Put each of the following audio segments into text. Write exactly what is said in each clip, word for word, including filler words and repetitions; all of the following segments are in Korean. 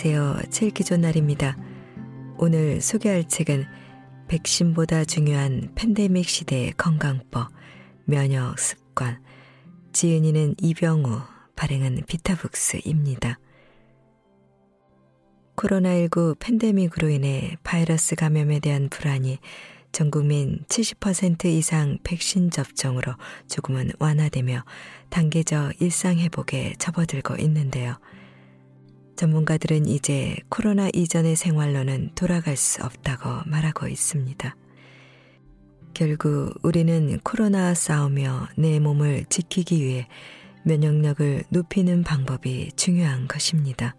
안녕하세요. 책 읽기 좋은 날입니다. 오늘 소개할 책은 백신보다 중요한 팬데믹 시대의 건강법, 면역 습관, 지은이는 이병우, 발행은 비타북스입니다. 코로나십구 팬데믹으로 인해 바이러스 감염에 대한 불안이 전국민 칠십 퍼센트 이상 백신 접종으로 조금은 완화되며 단계적 일상 회복에 접어들고 있는데요. 전문가들은 이제 코로나 이전의 생활로는 돌아갈 수 없다고 말하고 있습니다. 결국 우리는 코로나와 싸우며 내 몸을 지키기 위해 면역력을 높이는 방법이 중요한 것입니다.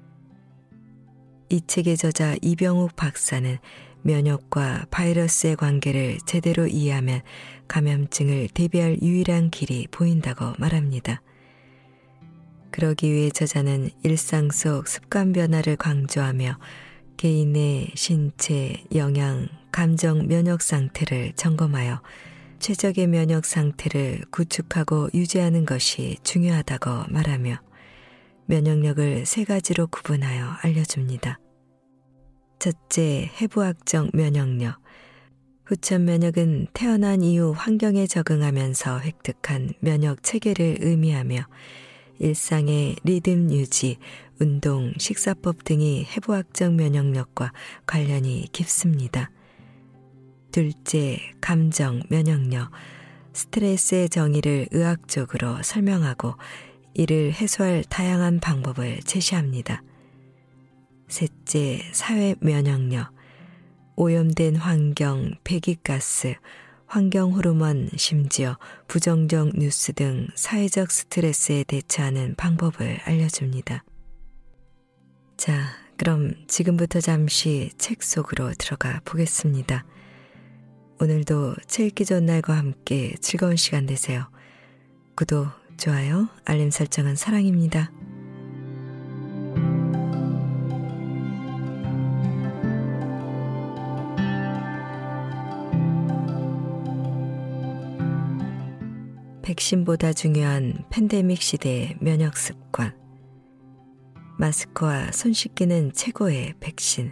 이 책의 저자 이병욱 박사는 면역과 바이러스의 관계를 제대로 이해하면 감염증을 대비할 유일한 길이 보인다고 말합니다. 그러기 위해 저자는 일상 속 습관 변화를 강조하며 개인의 신체, 영양, 감정, 면역 상태를 점검하여 최적의 면역 상태를 구축하고 유지하는 것이 중요하다고 말하며 면역력을 세 가지로 구분하여 알려줍니다. 첫째, 해부학적 면역력. 후천 면역은 태어난 이후 환경에 적응하면서 획득한 면역 체계를 의미하며 일상의 리듬 유지, 운동, 식사법 등이 해부학적 면역력과 관련이 깊습니다. 둘째, 감정 면역력. 스트레스의 정의를 의학적으로 설명하고 이를 해소할 다양한 방법을 제시합니다. 셋째, 사회 면역력. 오염된 환경, 배기가스, 환경 호르몬, 심지어 부정적 뉴스 등 사회적 스트레스에 대처하는 방법을 알려줍니다. 자, 그럼 지금부터 잠시 책 속으로 들어가 보겠습니다. 오늘도 책 읽기 좋은 날과 함께 즐거운 시간 되세요. 구독, 좋아요, 알림 설정은 사랑입니다. 백신보다 중요한 팬데믹 시대의 면역 습관. 마스크와 손 씻기는 최고의 백신.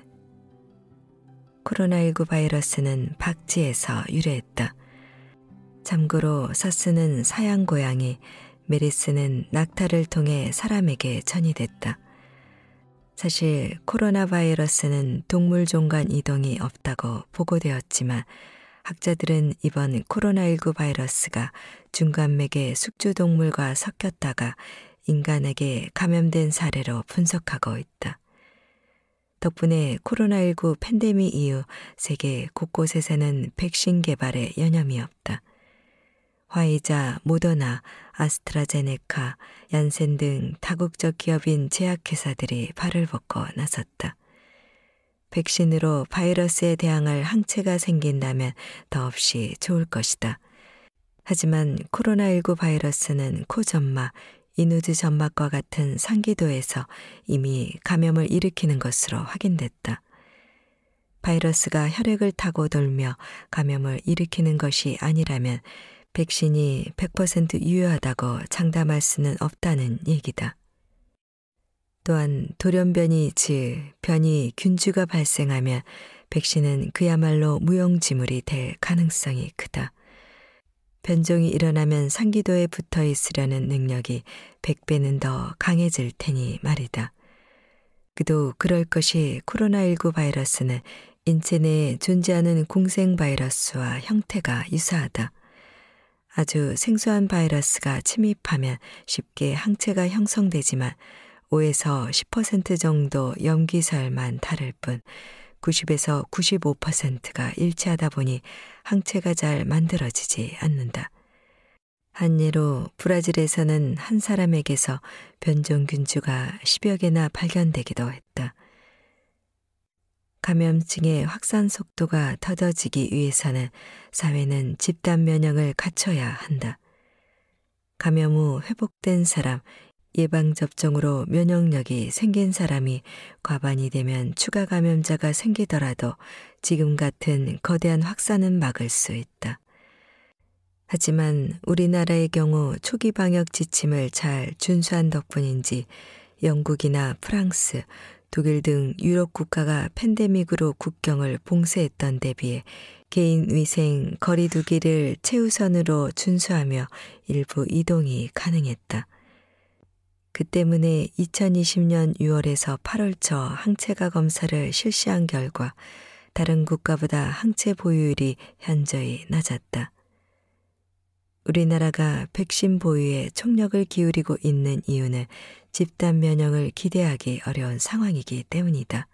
코로나십구 바이러스는 박쥐에서 유래했다. 참고로 사스는 사양 고양이, 메리스는 낙타를 통해 사람에게 전이됐다. 사실 코로나 바이러스는 동물종 간 이동이 없다고 보고되었지만 학자들은 이번 코로나십구 바이러스가 중간맥의 숙주동물과 섞였다가 인간에게 감염된 사례로 분석하고 있다. 덕분에 코로나십구 팬데믹 이후 세계 곳곳에서는 백신 개발에 여념이 없다. 화이자, 모더나, 아스트라제네카, 얀센 등 다국적 기업인 제약회사들이 발을 벗고 나섰다. 백신으로 바이러스에 대항할 항체가 생긴다면 더없이 좋을 것이다. 하지만 코로나십구 바이러스는 코점막, 이누드 점막과 같은 상기도에서 이미 감염을 일으키는 것으로 확인됐다. 바이러스가 혈액을 타고 돌며 감염을 일으키는 것이 아니라면 백신이 백 퍼센트 유효하다고 장담할 수는 없다는 얘기다. 또한 돌연변이 즉 변이 균주가 발생하면 백신은 그야말로 무용지물이 될 가능성이 크다. 변종이 일어나면 상기도에 붙어 있으려는 능력이 백 배는 더 강해질 테니 말이다. 그도 그럴 것이 코로나십구 바이러스는 인체 내에 존재하는 공생 바이러스와 형태가 유사하다. 아주 생소한 바이러스가 침입하면 쉽게 항체가 형성되지만 오에서 십 퍼센트 정도 염기설만 다를 뿐 구십에서 구십오 퍼센트가 일치하다 보니 항체가 잘 만들어지지 않는다. 한 예로 브라질에서는 한 사람에게서 변종균주가 십여 개나 발견되기도 했다. 감염증의 확산 속도가 더뎌지기 위해서는 사회는 집단 면역을 갖춰야 한다. 감염 후 회복된 사람, 예방접종으로 면역력이 생긴 사람이 과반이 되면 추가 감염자가 생기더라도 지금 같은 거대한 확산은 막을 수 있다. 하지만 우리나라의 경우 초기 방역 지침을 잘 준수한 덕분인지 영국이나 프랑스, 독일 등 유럽 국가가 팬데믹으로 국경을 봉쇄했던 데 비해 개인 위생 거리두기를 최우선으로 준수하며 일부 이동이 가능했다. 그 때문에 이천이십 년 유월에서 팔월 초 항체가 검사를 실시한 결과 다른 국가보다 항체 보유율이 현저히 낮았다. 우리나라가 백신 보유에 총력을 기울이고 있는 이유는 집단 면역을 기대하기 어려운 상황이기 때문이다.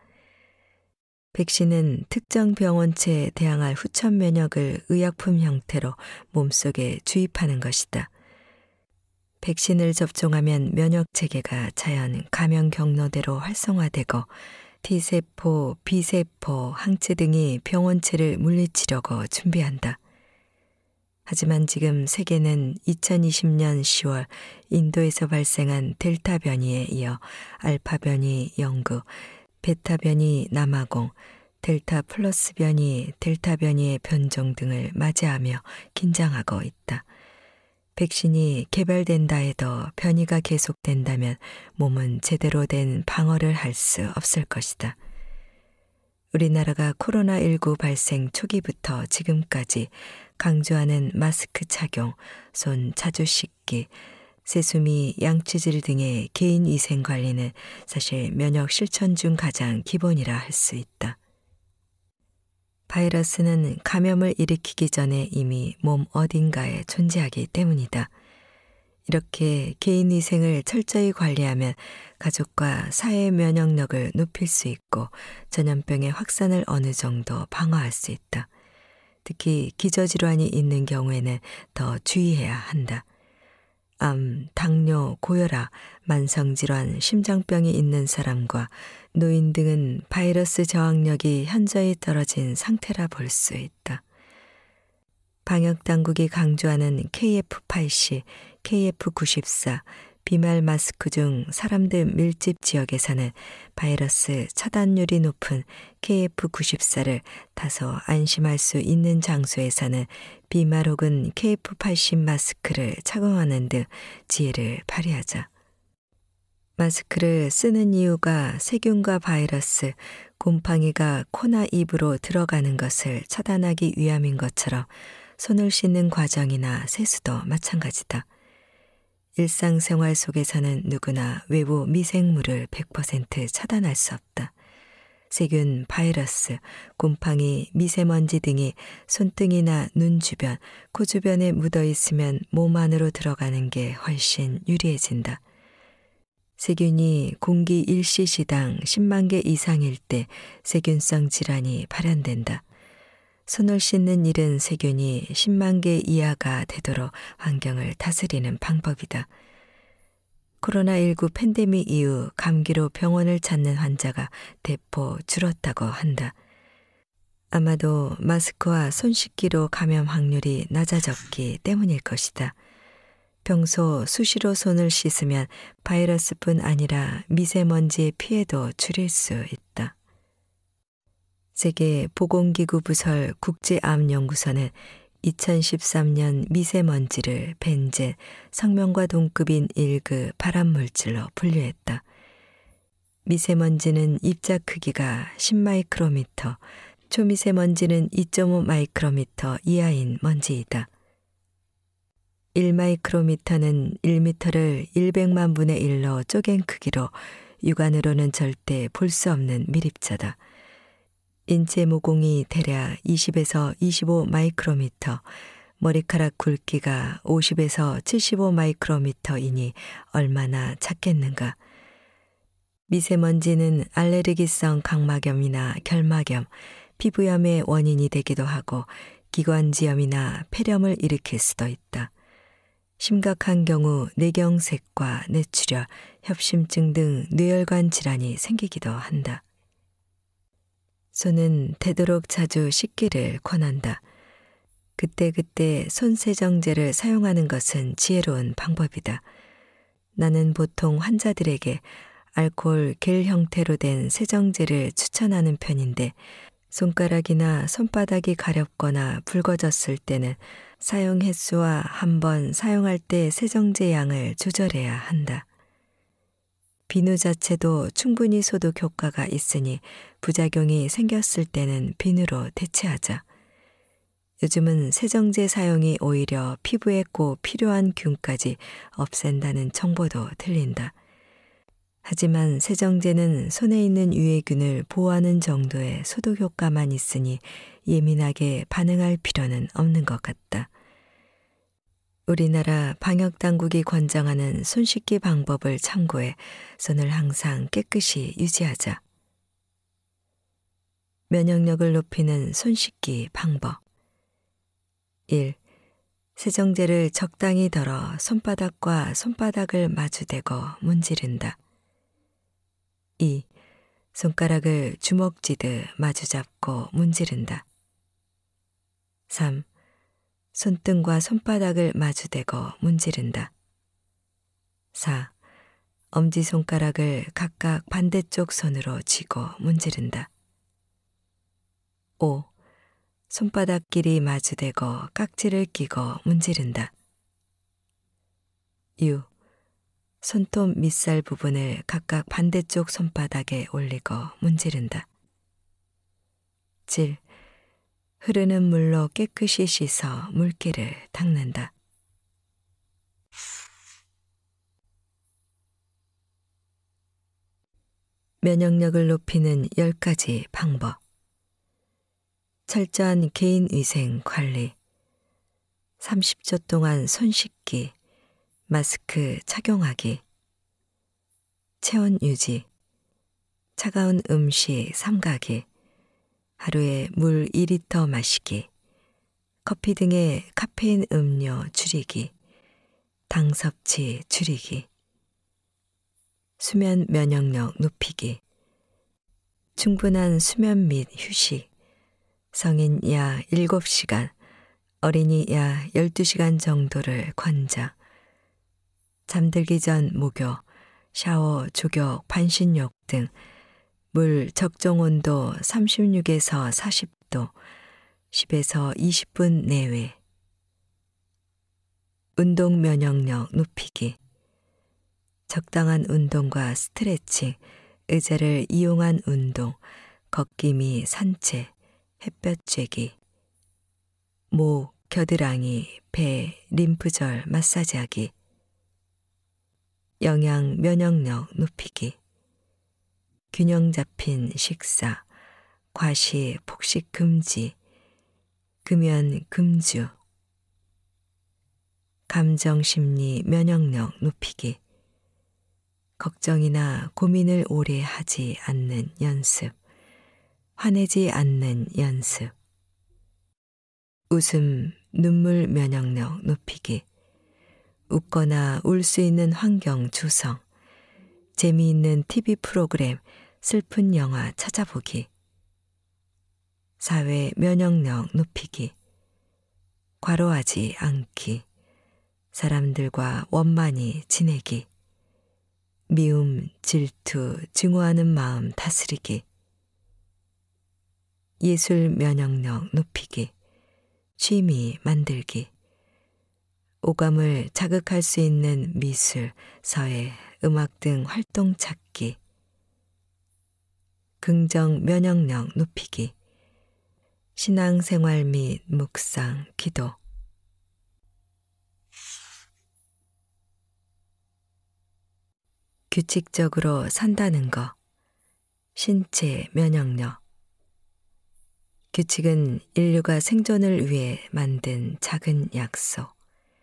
백신은 특정 병원체에 대항할 후천 면역을 의약품 형태로 몸속에 주입하는 것이다. 백신을 접종하면 면역 체계가 자연 감염 경로대로 활성화되고 T세포, B세포, 항체 등이 병원체를 물리치려고 준비한다. 하지만 지금 세계는 이천이십 년 시월 인도에서 발생한 델타 변이에 이어 알파 변이 영구, 베타 변이 남아공, 델타 플러스 변이, 델타 변이의 변종 등을 맞이하며 긴장하고 있다. 백신이 개발된다 해도 변이가 계속된다면 몸은 제대로 된 방어를 할 수 없을 것이다. 우리나라가 코로나십구 발생 초기부터 지금까지 강조하는 마스크 착용, 손 자주 씻기, 세수미, 양치질 등의 개인 위생 관리는 사실 면역 실천 중 가장 기본이라 할 수 있다. 바이러스는 감염을 일으키기 전에 이미 몸 어딘가에 존재하기 때문이다. 이렇게 개인 위생을 철저히 관리하면 가족과 사회 면역력을 높일 수 있고 전염병의 확산을 어느 정도 방어할 수 있다. 특히 기저질환이 있는 경우에는 더 주의해야 한다. 암, 당뇨, 고혈압, 만성질환, 심장병이 있는 사람과 노인 등은 바이러스 저항력이 현저히 떨어진 상태라 볼 수 있다. 방역당국이 강조하는 케이에프 팔십, 케이에프 구십사, 비말 마스크 중 사람들 밀집 지역에서는 바이러스 차단율이 높은 케이에프 구십사를 다소 안심할 수 있는 장소에서는 비말 혹은 케이에프 팔십 마스크를 착용하는 등 지혜를 발휘하자. 마스크를 쓰는 이유가 세균과 바이러스, 곰팡이가 코나 입으로 들어가는 것을 차단하기 위함인 것처럼 손을 씻는 과정이나 세수도 마찬가지다. 일상생활 속에서는 누구나 외부 미생물을 백 퍼센트 차단할 수 없다. 세균, 바이러스, 곰팡이, 미세먼지 등이 손등이나 눈 주변, 코 주변에 묻어 있으면 몸 안으로 들어가는 게 훨씬 유리해진다. 세균이 공기 일 씨씨당 십만 개 이상일 때 세균성 질환이 발현된다. 손을 씻는 일은 세균이 십만 개 이하가 되도록 환경을 다스리는 방법이다. 코로나십구 팬데믹 이후 감기로 병원을 찾는 환자가 대폭 줄었다고 한다. 아마도 마스크와 손 씻기로 감염 확률이 낮아졌기 때문일 것이다. 평소 수시로 손을 씻으면 바이러스뿐 아니라 미세먼지의 피해도 줄일 수 있다. 세계보건기구 부설 국제암연구소는 이천십삼 년 미세먼지를 벤젠, 성명과 동급인 일 급 발암물질로 분류했다. 미세먼지는 입자 크기가 십 마이크로미터, 초미세먼지는 이 점 오 마이크로미터 이하인 먼지이다. 일 마이크로미터는 일 미터를 일백만 분의 일로 쪼갠 크기로 육안으로는 절대 볼 수 없는 밀입자다. 인체 모공이 대략 이십에서 이십오 마이크로미터, 머리카락 굵기가 오십에서 칠십오 마이크로미터이니 얼마나 작겠는가. 미세먼지는 알레르기성 각막염이나 결막염, 피부염의 원인이 되기도 하고 기관지염이나 폐렴을 일으킬 수도 있다. 심각한 경우 뇌경색과 뇌출혈, 협심증 등 뇌혈관 질환이 생기기도 한다. 손은 되도록 자주 씻기를 권한다. 그때그때 손세정제를 사용하는 것은 지혜로운 방법이다. 나는 보통 환자들에게 알코올 겔 형태로 된 세정제를 추천하는 편인데 손가락이나 손바닥이 가렵거나 붉어졌을 때는 사용 횟수와 한 번 사용할 때 세정제 양을 조절해야 한다. 비누 자체도 충분히 소독 효과가 있으니 부작용이 생겼을 때는 비누로 대체하자. 요즘은 세정제 사용이 오히려 피부에 꼭 필요한 균까지 없앤다는 정보도 들린다. 하지만 세정제는 손에 있는 유해균을 보호하는 정도의 소독 효과만 있으니 예민하게 반응할 필요는 없는 것 같다. 우리나라 방역당국이 권장하는 손 씻기 방법을 참고해 손을 항상 깨끗이 유지하자. 면역력을 높이는 손 씻기 방법. 일. 세정제를 적당히 덜어 손바닥과 손바닥을 마주대고 문지른다. 이. 손가락을 주먹쥐듯 마주잡고 문지른다. 삼. 손등과 손바닥을 마주대고 문지른다. 사. 엄지손가락을 각각 반대쪽 손으로 쥐고 문지른다. 오. 손바닥끼리 마주대고 깍지를 끼고 문지른다. 육. 손톱 밑살 부분을 각각 반대쪽 손바닥에 올리고 문지른다. 칠. 흐르는 물로 깨끗이 씻어 물기를 닦는다. 면역력을 높이는 열 가지 방법. 철저한 개인위생 관리, 삼십 초 동안 손 씻기, 마스크 착용하기, 체온 유지, 차가운 음식 삼가기, 하루에 물 이 리터 마시기, 커피 등의 카페인 음료 줄이기, 당 섭취 줄이기, 수면 면역력 높이기, 충분한 수면 및 휴식, 성인 약 일곱 시간, 어린이 약 열두 시간 정도를 권장, 잠들기 전 목욕, 샤워, 족욕, 반신욕 등 물 적정 온도 삼십육에서 사십 도, 십에서 이십 분 내외, 운동 면역력 높이기, 적당한 운동과 스트레칭, 의자를 이용한 운동, 걷기 및 산책, 햇볕 쬐기, 목, 겨드랑이, 배, 림프절 마사지하기, 영양 면역력 높이기, 균형 잡힌 식사, 과식, 폭식 금지, 금연 금주, 감정 심리 면역력 높이기, 걱정이나 고민을 오래 하지 않는 연습, 화내지 않는 연습, 웃음, 눈물 면역력 높이기, 웃거나 울 수 있는 환경 조성, 재미있는 티비 프로그램, 슬픈 영화 찾아보기, 사회 면역력 높이기, 과로하지 않기, 사람들과 원만히 지내기, 미움, 질투, 증오하는 마음 다스리기, 예술 면역력 높이기, 취미 만들기, 오감을 자극할 수 있는 미술, 서예, 음악 등 활동 찾기, 긍정 면역력 높이기, 신앙생활 및 묵상, 기도, 규칙적으로 산다는 것, 신체 면역력. 규칙은 인류가 생존을 위해 만든 작은 약속.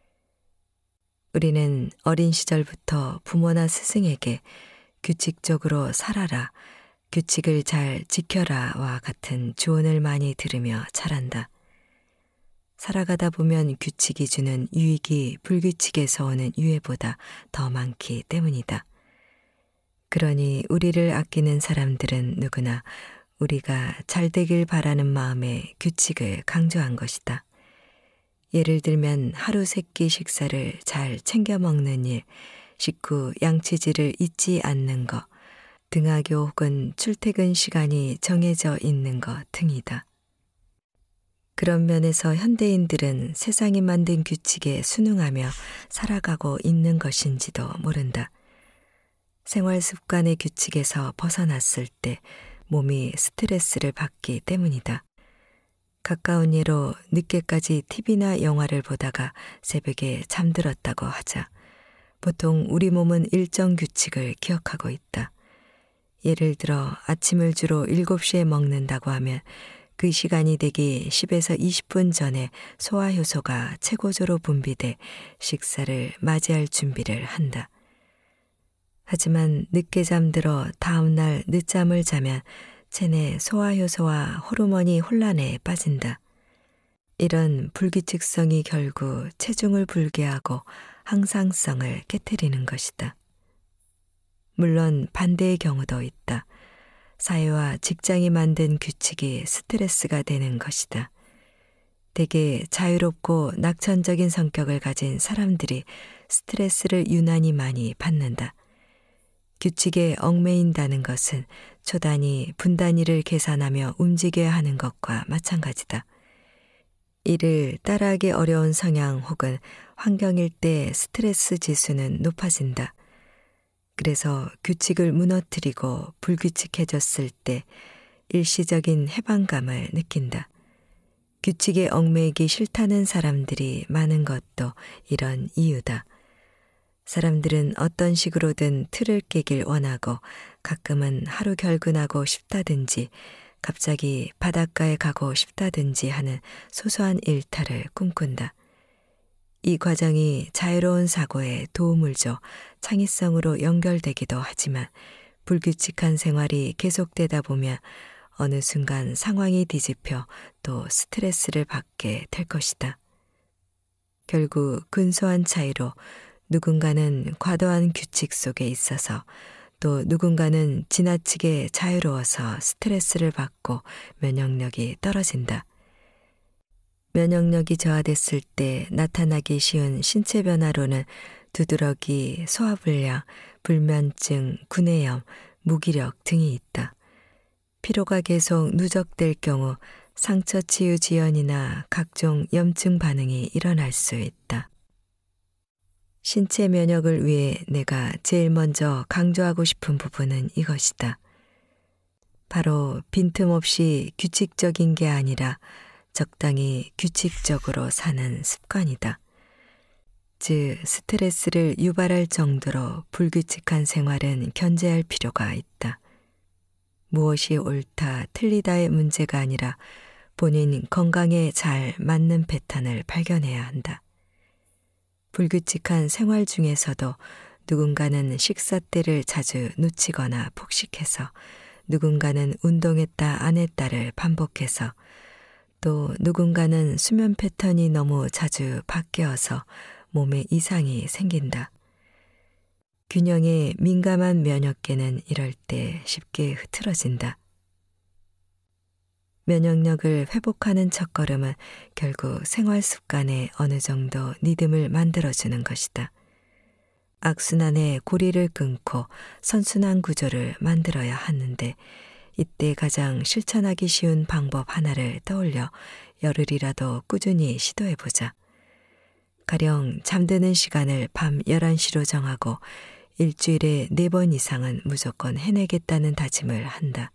우리는 어린 시절부터 부모나 스승에게 규칙적으로 살아라, 규칙을 잘 지켜라와 같은 조언을 많이 들으며 자란다. 살아가다 보면 규칙이 주는 유익이 불규칙에서 오는 유해보다 더 많기 때문이다. 그러니 우리를 아끼는 사람들은 누구나 우리가 잘 되길 바라는 마음에 규칙을 강조한 것이다. 예를 들면 하루 세 끼 식사를 잘 챙겨 먹는 일, 식후 양치질을 잊지 않는 것, 등하교 혹은 출퇴근 시간이 정해져 있는 것 등이다. 그런 면에서 현대인들은 세상이 만든 규칙에 순응하며 살아가고 있는 것인지도 모른다. 생활 습관의 규칙에서 벗어났을 때 몸이 스트레스를 받기 때문이다. 가까운 예로 늦게까지 티비나 영화를 보다가 새벽에 잠들었다고 하자. 보통 우리 몸은 일정 규칙을 기억하고 있다. 예를 들어 아침을 주로 일곱 시에 먹는다고 하면 그 시간이 되기 십에서 이십 분 전에 소화효소가 최고조로 분비돼 식사를 맞이할 준비를 한다. 하지만 늦게 잠들어 다음날 늦잠을 자면 체내 소화효소와 호르몬이 혼란에 빠진다. 이런 불규칙성이 결국 체중을 불게 하고 항상성을 깨트리는 것이다. 물론 반대의 경우도 있다. 사회와 직장이 만든 규칙이 스트레스가 되는 것이다. 대개 자유롭고 낙천적인 성격을 가진 사람들이 스트레스를 유난히 많이 받는다. 규칙에 얽매인다는 것은 초단위, 분단위를 계산하며 움직여야 하는 것과 마찬가지다. 이를 따라하기 어려운 성향 혹은 환경일 때 스트레스 지수는 높아진다. 그래서 규칙을 무너뜨리고 불규칙해졌을 때 일시적인 해방감을 느낀다. 규칙에 얽매이기 싫다는 사람들이 많은 것도 이런 이유다. 사람들은 어떤 식으로든 틀을 깨길 원하고 가끔은 하루 결근하고 싶다든지 갑자기 바닷가에 가고 싶다든지 하는 소소한 일탈을 꿈꾼다. 이 과정이 자유로운 사고에 도움을 줘 창의성으로 연결되기도 하지만 불규칙한 생활이 계속되다 보면 어느 순간 상황이 뒤집혀 또 스트레스를 받게 될 것이다. 결국 근소한 차이로 누군가는 과도한 규칙 속에 있어서 또 누군가는 지나치게 자유로워서 스트레스를 받고 면역력이 떨어진다. 면역력이 저하됐을 때 나타나기 쉬운 신체 변화로는 두드러기, 소화불량, 불면증, 구내염, 무기력 등이 있다. 피로가 계속 누적될 경우 상처 치유 지연이나 각종 염증 반응이 일어날 수 있다. 신체 면역을 위해 내가 제일 먼저 강조하고 싶은 부분은 이것이다. 바로 빈틈없이 규칙적인 게 아니라 적당히 규칙적으로 사는 습관이다. 즉, 스트레스를 유발할 정도로 불규칙한 생활은 견제할 필요가 있다. 무엇이 옳다, 틀리다의 문제가 아니라 본인 건강에 잘 맞는 패턴을 발견해야 한다. 불규칙한 생활 중에서도 누군가는 식사 때를 자주 놓치거나 폭식해서 누군가는 운동했다 안 했다를 반복해서 또 누군가는 수면 패턴이 너무 자주 바뀌어서 몸에 이상이 생긴다. 균형에 민감한 면역계는 이럴 때 쉽게 흐트러진다. 면역력을 회복하는 첫걸음은 결국 생활 습관에 어느 정도 리듬을 만들어주는 것이다. 악순환의 고리를 끊고 선순환 구조를 만들어야 하는데 이때 가장 실천하기 쉬운 방법 하나를 떠올려 열흘이라도 꾸준히 시도해보자. 가령 잠드는 시간을 밤 열한 시로 정하고 일주일에 네 번 이상은 무조건 해내겠다는 다짐을 한다.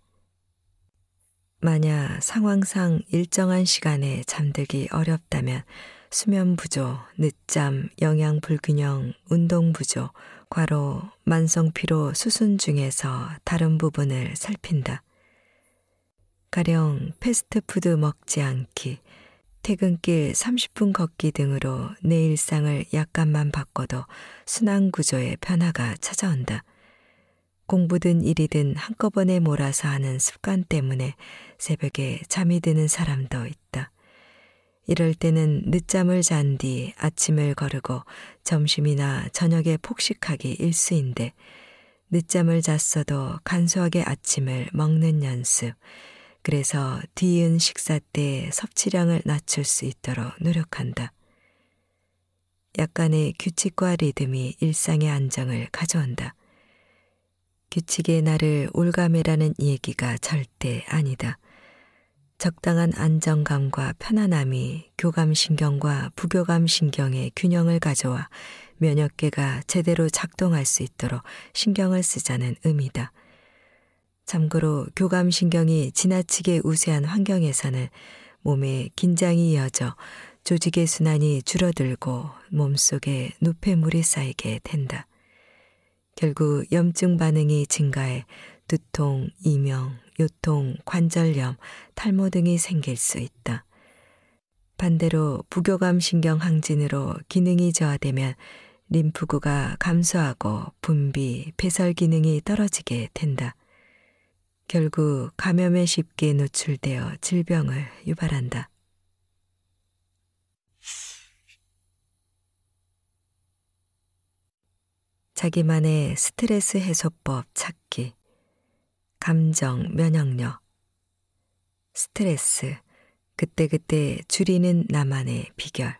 만약 상황상 일정한 시간에 잠들기 어렵다면 수면 부족, 늦잠, 영양 불균형, 운동 부족, 과로, 만성 피로 수순 중에서 다른 부분을 살핀다. 가령 패스트푸드 먹지 않기, 퇴근길 삼십 분 걷기 등으로 내 일상을 약간만 바꿔도 순환 구조의 변화가 찾아온다. 공부든 일이든 한꺼번에 몰아서 하는 습관 때문에 새벽에 잠이 드는 사람도 있다. 이럴 때는 늦잠을 잔 뒤 아침을 거르고 점심이나 저녁에 폭식하기 일수인데 늦잠을 잤어도 간소하게 아침을 먹는 연습, 그래서 뒤이은 식사 때 섭취량을 낮출 수 있도록 노력한다. 약간의 규칙과 리듬이 일상의 안정을 가져온다. 규칙의 나를 올가매라는 얘기가 절대 아니다. 적당한 안정감과 편안함이 교감신경과 부교감신경의 균형을 가져와 면역계가 제대로 작동할 수 있도록 신경을 쓰자는 의미다. 참고로 교감신경이 지나치게 우세한 환경에서는 몸에 긴장이 이어져 조직의 순환이 줄어들고 몸속에 노폐물이 쌓이게 된다. 결국 염증 반응이 증가해 두통, 이명, 요통, 관절염, 탈모 등이 생길 수 있다. 반대로 부교감 신경 항진으로 기능이 저하되면 림프구가 감소하고 분비, 배설 기능이 떨어지게 된다. 결국 감염에 쉽게 노출되어 질병을 유발한다. 자기만의 스트레스 해소법 찾기. 감정 면역력. 스트레스, 그때그때 줄이는 나만의 비결.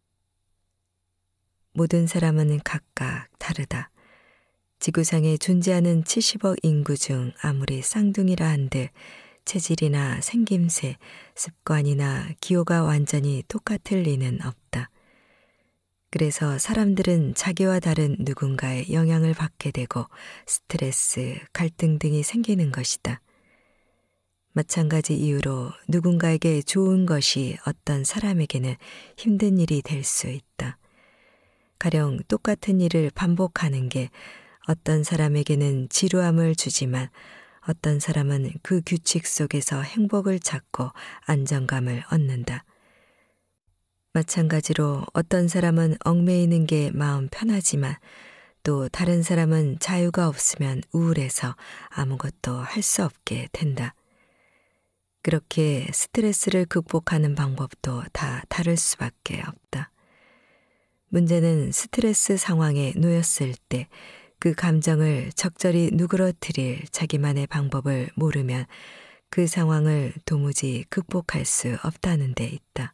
모든 사람은 각각 다르다. 지구상에 존재하는 칠십억 인구 중 아무리 쌍둥이라 한들 체질이나 생김새, 습관이나 기호가 완전히 똑같을 리는 없다. 그래서 사람들은 자기와 다른 누군가의 영향을 받게 되고 스트레스, 갈등 등이 생기는 것이다. 마찬가지 이유로 누군가에게 좋은 것이 어떤 사람에게는 힘든 일이 될 수 있다. 가령 똑같은 일을 반복하는 게 어떤 사람에게는 지루함을 주지만 어떤 사람은 그 규칙 속에서 행복을 찾고 안정감을 얻는다. 마찬가지로 어떤 사람은 얽매이는 게 마음 편하지만 또 다른 사람은 자유가 없으면 우울해서 아무것도 할 수 없게 된다. 그렇게 스트레스를 극복하는 방법도 다 다를 수밖에 없다. 문제는 스트레스 상황에 놓였을 때 그 감정을 적절히 누그러뜨릴 자기만의 방법을 모르면 그 상황을 도무지 극복할 수 없다는 데 있다.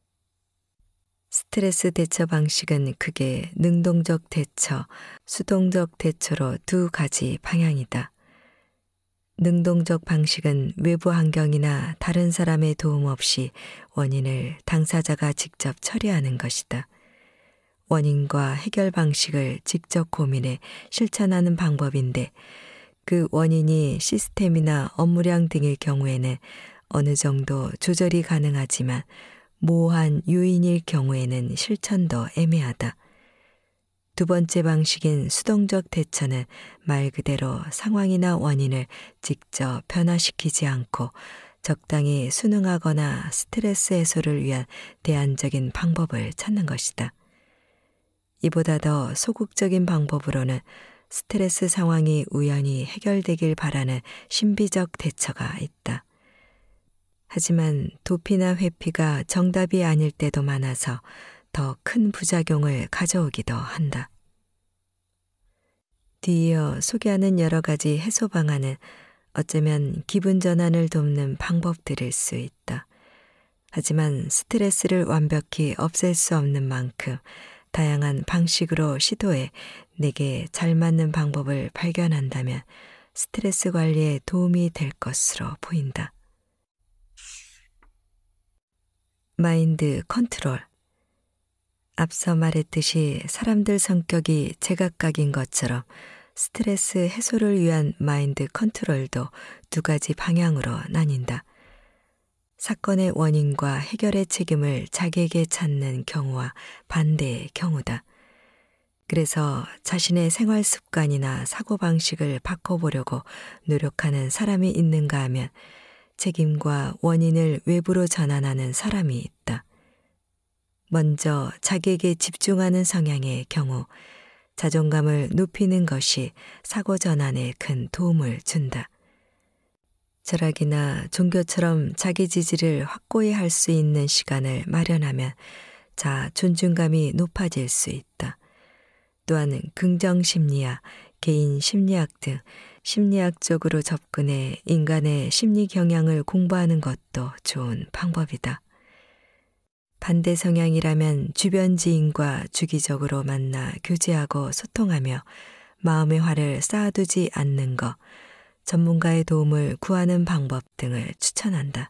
스트레스 대처 방식은 크게 능동적 대처, 수동적 대처로 두 가지 방향이다. 능동적 방식은 외부 환경이나 다른 사람의 도움 없이 원인을 당사자가 직접 처리하는 것이다. 원인과 해결 방식을 직접 고민해 실천하는 방법인데 그 원인이 시스템이나 업무량 등일 경우에는 어느 정도 조절이 가능하지만 모호한 요인일 경우에는 실천도 애매하다. 두 번째 방식인 수동적 대처는 말 그대로 상황이나 원인을 직접 변화시키지 않고 적당히 순응하거나 스트레스 해소를 위한 대안적인 방법을 찾는 것이다. 이보다 더 소극적인 방법으로는 스트레스 상황이 우연히 해결되길 바라는 신비적 대처가 있다. 하지만 도피나 회피가 정답이 아닐 때도 많아서 더 큰 부작용을 가져오기도 한다. 뒤이어 소개하는 여러 가지 해소 방안은 어쩌면 기분 전환을 돕는 방법들일 수 있다. 하지만 스트레스를 완벽히 없앨 수 없는 만큼 다양한 방식으로 시도해 내게 잘 맞는 방법을 발견한다면 스트레스 관리에 도움이 될 것으로 보인다. 마인드 컨트롤. 앞서 말했듯이 사람들 성격이 제각각인 것처럼 스트레스 해소를 위한 마인드 컨트롤도 두 가지 방향으로 나뉜다. 사건의 원인과 해결의 책임을 자기에게 찾는 경우와 반대의 경우다. 그래서 자신의 생활 습관이나 사고방식을 바꿔보려고 노력하는 사람이 있는가 하면 책임과 원인을 외부로 전환하는 사람이 있다. 먼저 자기에게 집중하는 성향의 경우 자존감을 높이는 것이 사고 전환에 큰 도움을 준다. 철학이나 종교처럼 자기 지지를 확고히 할 수 있는 시간을 마련하면 자아 존중감이 높아질 수 있다. 또한 긍정심리학, 개인심리학 등 심리학적으로 접근해 인간의 심리 경향을 공부하는 것도 좋은 방법이다. 반대 성향이라면 주변 지인과 주기적으로 만나 교제하고 소통하며 마음의 화를 쌓아두지 않는 것, 전문가의 도움을 구하는 방법 등을 추천한다.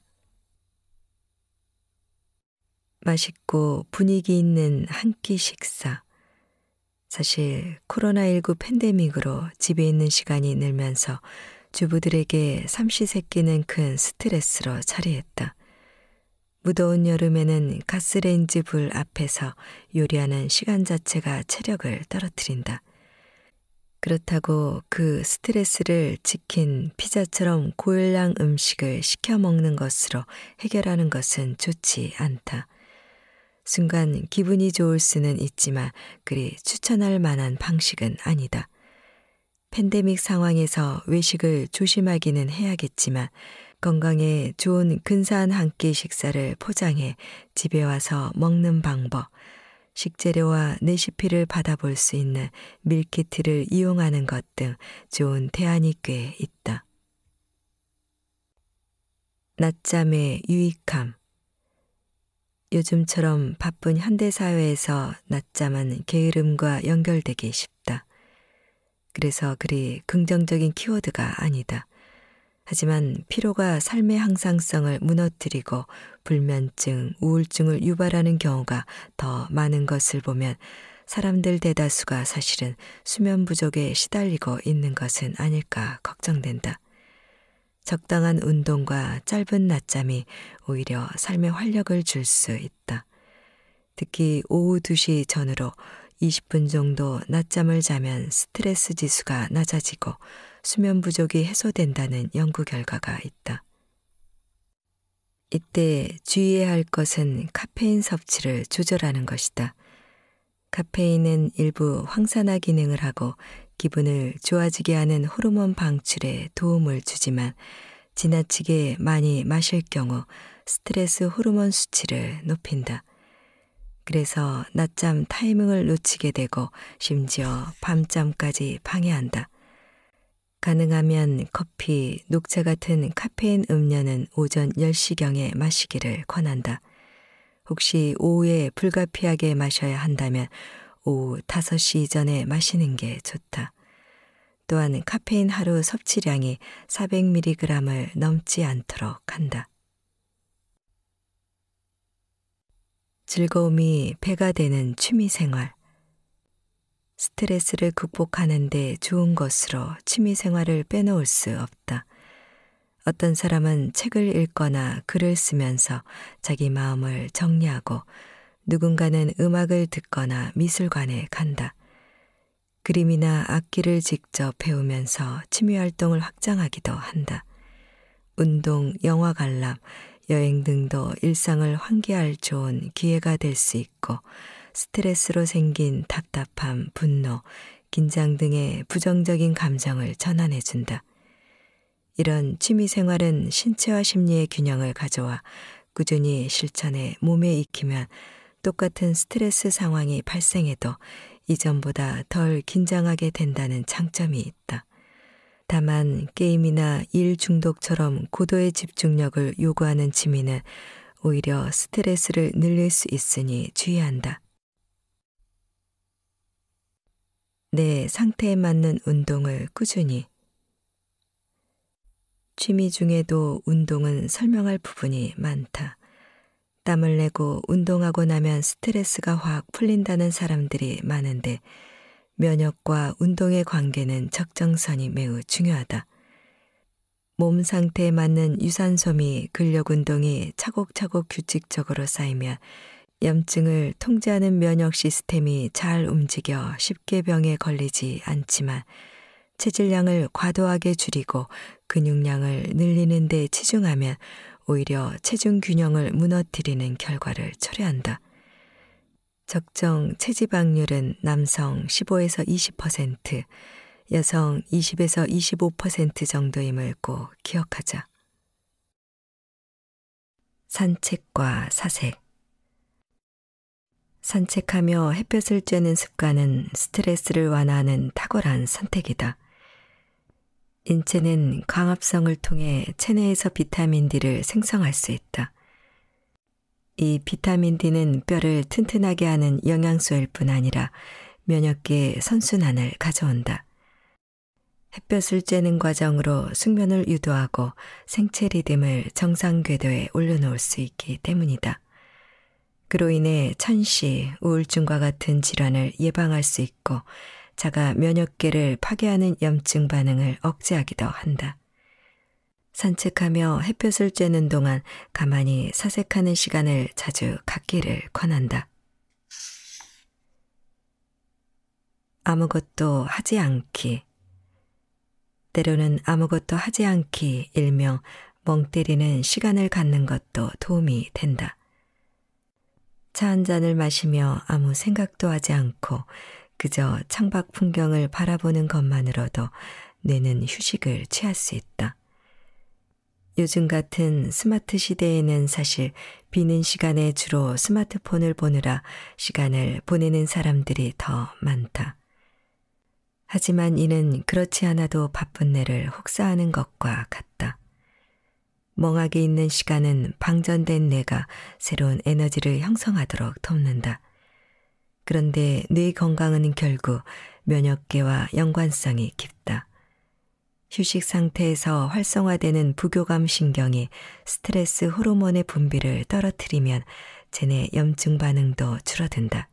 맛있고 분위기 있는 한 끼 식사. 사실 코로나십구 팬데믹으로 집에 있는 시간이 늘면서 주부들에게 삼시세끼는 큰 스트레스로 자리했다. 무더운 여름에는 가스레인지 불 앞에서 요리하는 시간 자체가 체력을 떨어뜨린다. 그렇다고 그 스트레스를 지킨 피자처럼 고열량 음식을 시켜 먹는 것으로 해결하는 것은 좋지 않다. 순간 기분이 좋을 수는 있지만 그리 추천할 만한 방식은 아니다. 팬데믹 상황에서 외식을 조심하기는 해야겠지만 건강에 좋은 근사한 한 끼 식사를 포장해 집에 와서 먹는 방법, 식재료와 레시피를 받아볼 수 있는 밀키트를 이용하는 것 등 좋은 대안이 꽤 있다. 낮잠의 유익함. 요즘처럼 바쁜 현대사회에서 낮잠은 게으름과 연결되기 쉽다. 그래서 그리 긍정적인 키워드가 아니다. 하지만 피로가 삶의 항상성을 무너뜨리고 불면증, 우울증을 유발하는 경우가 더 많은 것을 보면 사람들 대다수가 사실은 수면 부족에 시달리고 있는 것은 아닐까 걱정된다. 적당한 운동과 짧은 낮잠이 오히려 삶에 활력을 줄 수 있다. 특히 오후 두 시 전후로 이십 분 정도 낮잠을 자면 스트레스 지수가 낮아지고 수면 부족이 해소된다는 연구 결과가 있다. 이때 주의해야 할 것은 카페인 섭취를 조절하는 것이다. 카페인은 일부 황산화 기능을 하고 기분을 좋아지게 하는 호르몬 방출에 도움을 주지만 지나치게 많이 마실 경우 스트레스 호르몬 수치를 높인다. 그래서 낮잠 타이밍을 놓치게 되고 심지어 밤잠까지 방해한다. 가능하면 커피, 녹차 같은 카페인 음료는 오전 열 시경에 마시기를 권한다. 혹시 오후에 불가피하게 마셔야 한다면 오후 다섯 시 이전에 마시는 게 좋다. 또한 카페인 하루 섭취량이 사백 밀리그램을 넘지 않도록 한다. 즐거움이 배가 되는 취미생활. 스트레스를 극복하는 데 좋은 것으로 취미생활을 빼놓을 수 없다. 어떤 사람은 책을 읽거나 글을 쓰면서 자기 마음을 정리하고 누군가는 음악을 듣거나 미술관에 간다. 그림이나 악기를 직접 배우면서 취미활동을 확장하기도 한다. 운동, 영화 관람, 여행 등도 일상을 환기할 좋은 기회가 될 수 있고 스트레스로 생긴 답답함, 분노, 긴장 등의 부정적인 감정을 전환해준다. 이런 취미생활은 신체와 심리의 균형을 가져와 꾸준히 실천해 몸에 익히면 똑같은 스트레스 상황이 발생해도 이전보다 덜 긴장하게 된다는 장점이 있다. 다만 게임이나 일 중독처럼 고도의 집중력을 요구하는 취미는 오히려 스트레스를 늘릴 수 있으니 주의한다. 내 상태에 맞는 운동을 꾸준히. 취미 중에도 운동은 설명할 부분이 많다. 땀을 내고 운동하고 나면 스트레스가 확 풀린다는 사람들이 많은데 면역과 운동의 관계는 적정선이 매우 중요하다. 몸 상태에 맞는 유산소 및 근력 운동이 차곡차곡 규칙적으로 쌓이면 염증을 통제하는 면역 시스템이 잘 움직여 쉽게 병에 걸리지 않지만 체질량을 과도하게 줄이고 근육량을 늘리는 데 치중하면 오히려 체중 균형을 무너뜨리는 결과를 초래한다. 적정 체지방률은 남성 십오에서 이십 퍼센트, 여성 이십에서 이십오 퍼센트 정도임을 꼭 기억하자. 산책과 사색. 산책하며 햇볕을 쬐는 습관은 스트레스를 완화하는 탁월한 선택이다. 인체는 광합성을 통해 체내에서 비타민 D를 생성할 수 있다. 이 비타민 D는 뼈를 튼튼하게 하는 영양소일 뿐 아니라 면역계의 선순환을 가져온다. 햇볕을 쬐는 과정으로 숙면을 유도하고 생체 리듬을 정상 궤도에 올려놓을 수 있기 때문이다. 그로 인해 천시, 우울증과 같은 질환을 예방할 수 있고 자가 면역계를 파괴하는 염증 반응을 억제하기도 한다. 산책하며 햇볕을 쬐는 동안 가만히 사색하는 시간을 자주 갖기를 권한다. 아무것도 하지 않기. 때로는 아무것도 하지 않기, 일명 멍 때리는 시간을 갖는 것도 도움이 된다. 차 한 잔을 마시며 아무 생각도 하지 않고 그저 창밖 풍경을 바라보는 것만으로도 뇌는 휴식을 취할 수 있다. 요즘 같은 스마트 시대에는 사실 비는 시간에 주로 스마트폰을 보느라 시간을 보내는 사람들이 더 많다. 하지만 이는 그렇지 않아도 바쁜 뇌를 혹사하는 것과 같다. 멍하게 있는 시간은 방전된 뇌가 새로운 에너지를 형성하도록 돕는다. 그런데 뇌 건강은 결국 면역계와 연관성이 깊다. 휴식 상태에서 활성화되는 부교감 신경이 스트레스 호르몬의 분비를 떨어뜨리면 체내 염증 반응도 줄어든다.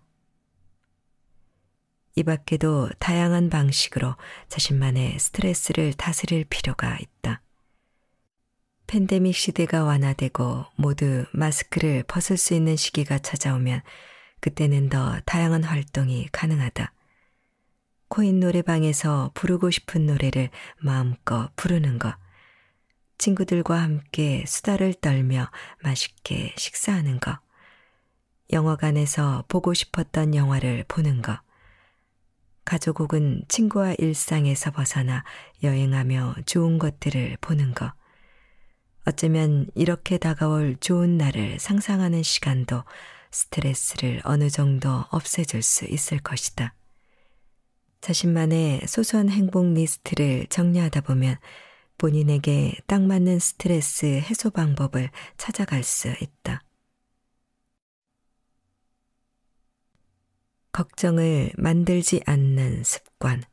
이 밖에도 다양한 방식으로 자신만의 스트레스를 다스릴 필요가 있다. 팬데믹 시대가 완화되고 모두 마스크를 벗을 수 있는 시기가 찾아오면 그때는 더 다양한 활동이 가능하다. 코인 노래방에서 부르고 싶은 노래를 마음껏 부르는 것, 친구들과 함께 수다를 떨며 맛있게 식사하는 것, 영화관에서 보고 싶었던 영화를 보는 것, 가족 혹은 친구와 일상에서 벗어나 여행하며 좋은 것들을 보는 것, 어쩌면 이렇게 다가올 좋은 날을 상상하는 시간도 스트레스를 어느 정도 없애줄 수 있을 것이다. 자신만의 소소한 행복 리스트를 정리하다 보면 본인에게 딱 맞는 스트레스 해소 방법을 찾아갈 수 있다. 걱정을 만들지 않는 습관.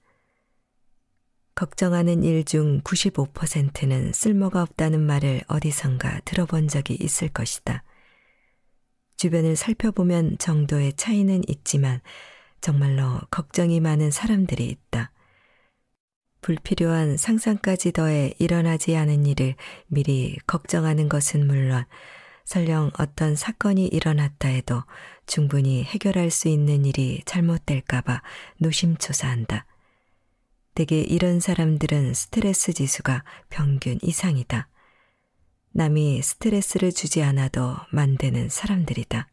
걱정하는 일 중 구십오 퍼센트는 쓸모가 없다는 말을 어디선가 들어본 적이 있을 것이다. 주변을 살펴보면 정도의 차이는 있지만 정말로 걱정이 많은 사람들이 있다. 불필요한 상상까지 더해 일어나지 않은 일을 미리 걱정하는 것은 물론 설령 어떤 사건이 일어났다 해도 충분히 해결할 수 있는 일이 잘못될까봐 노심초사한다. 대개 이런 사람들은 스트레스 지수가 평균 이상이다. 남이 스트레스를 주지 않아도 만드는 사람들이다.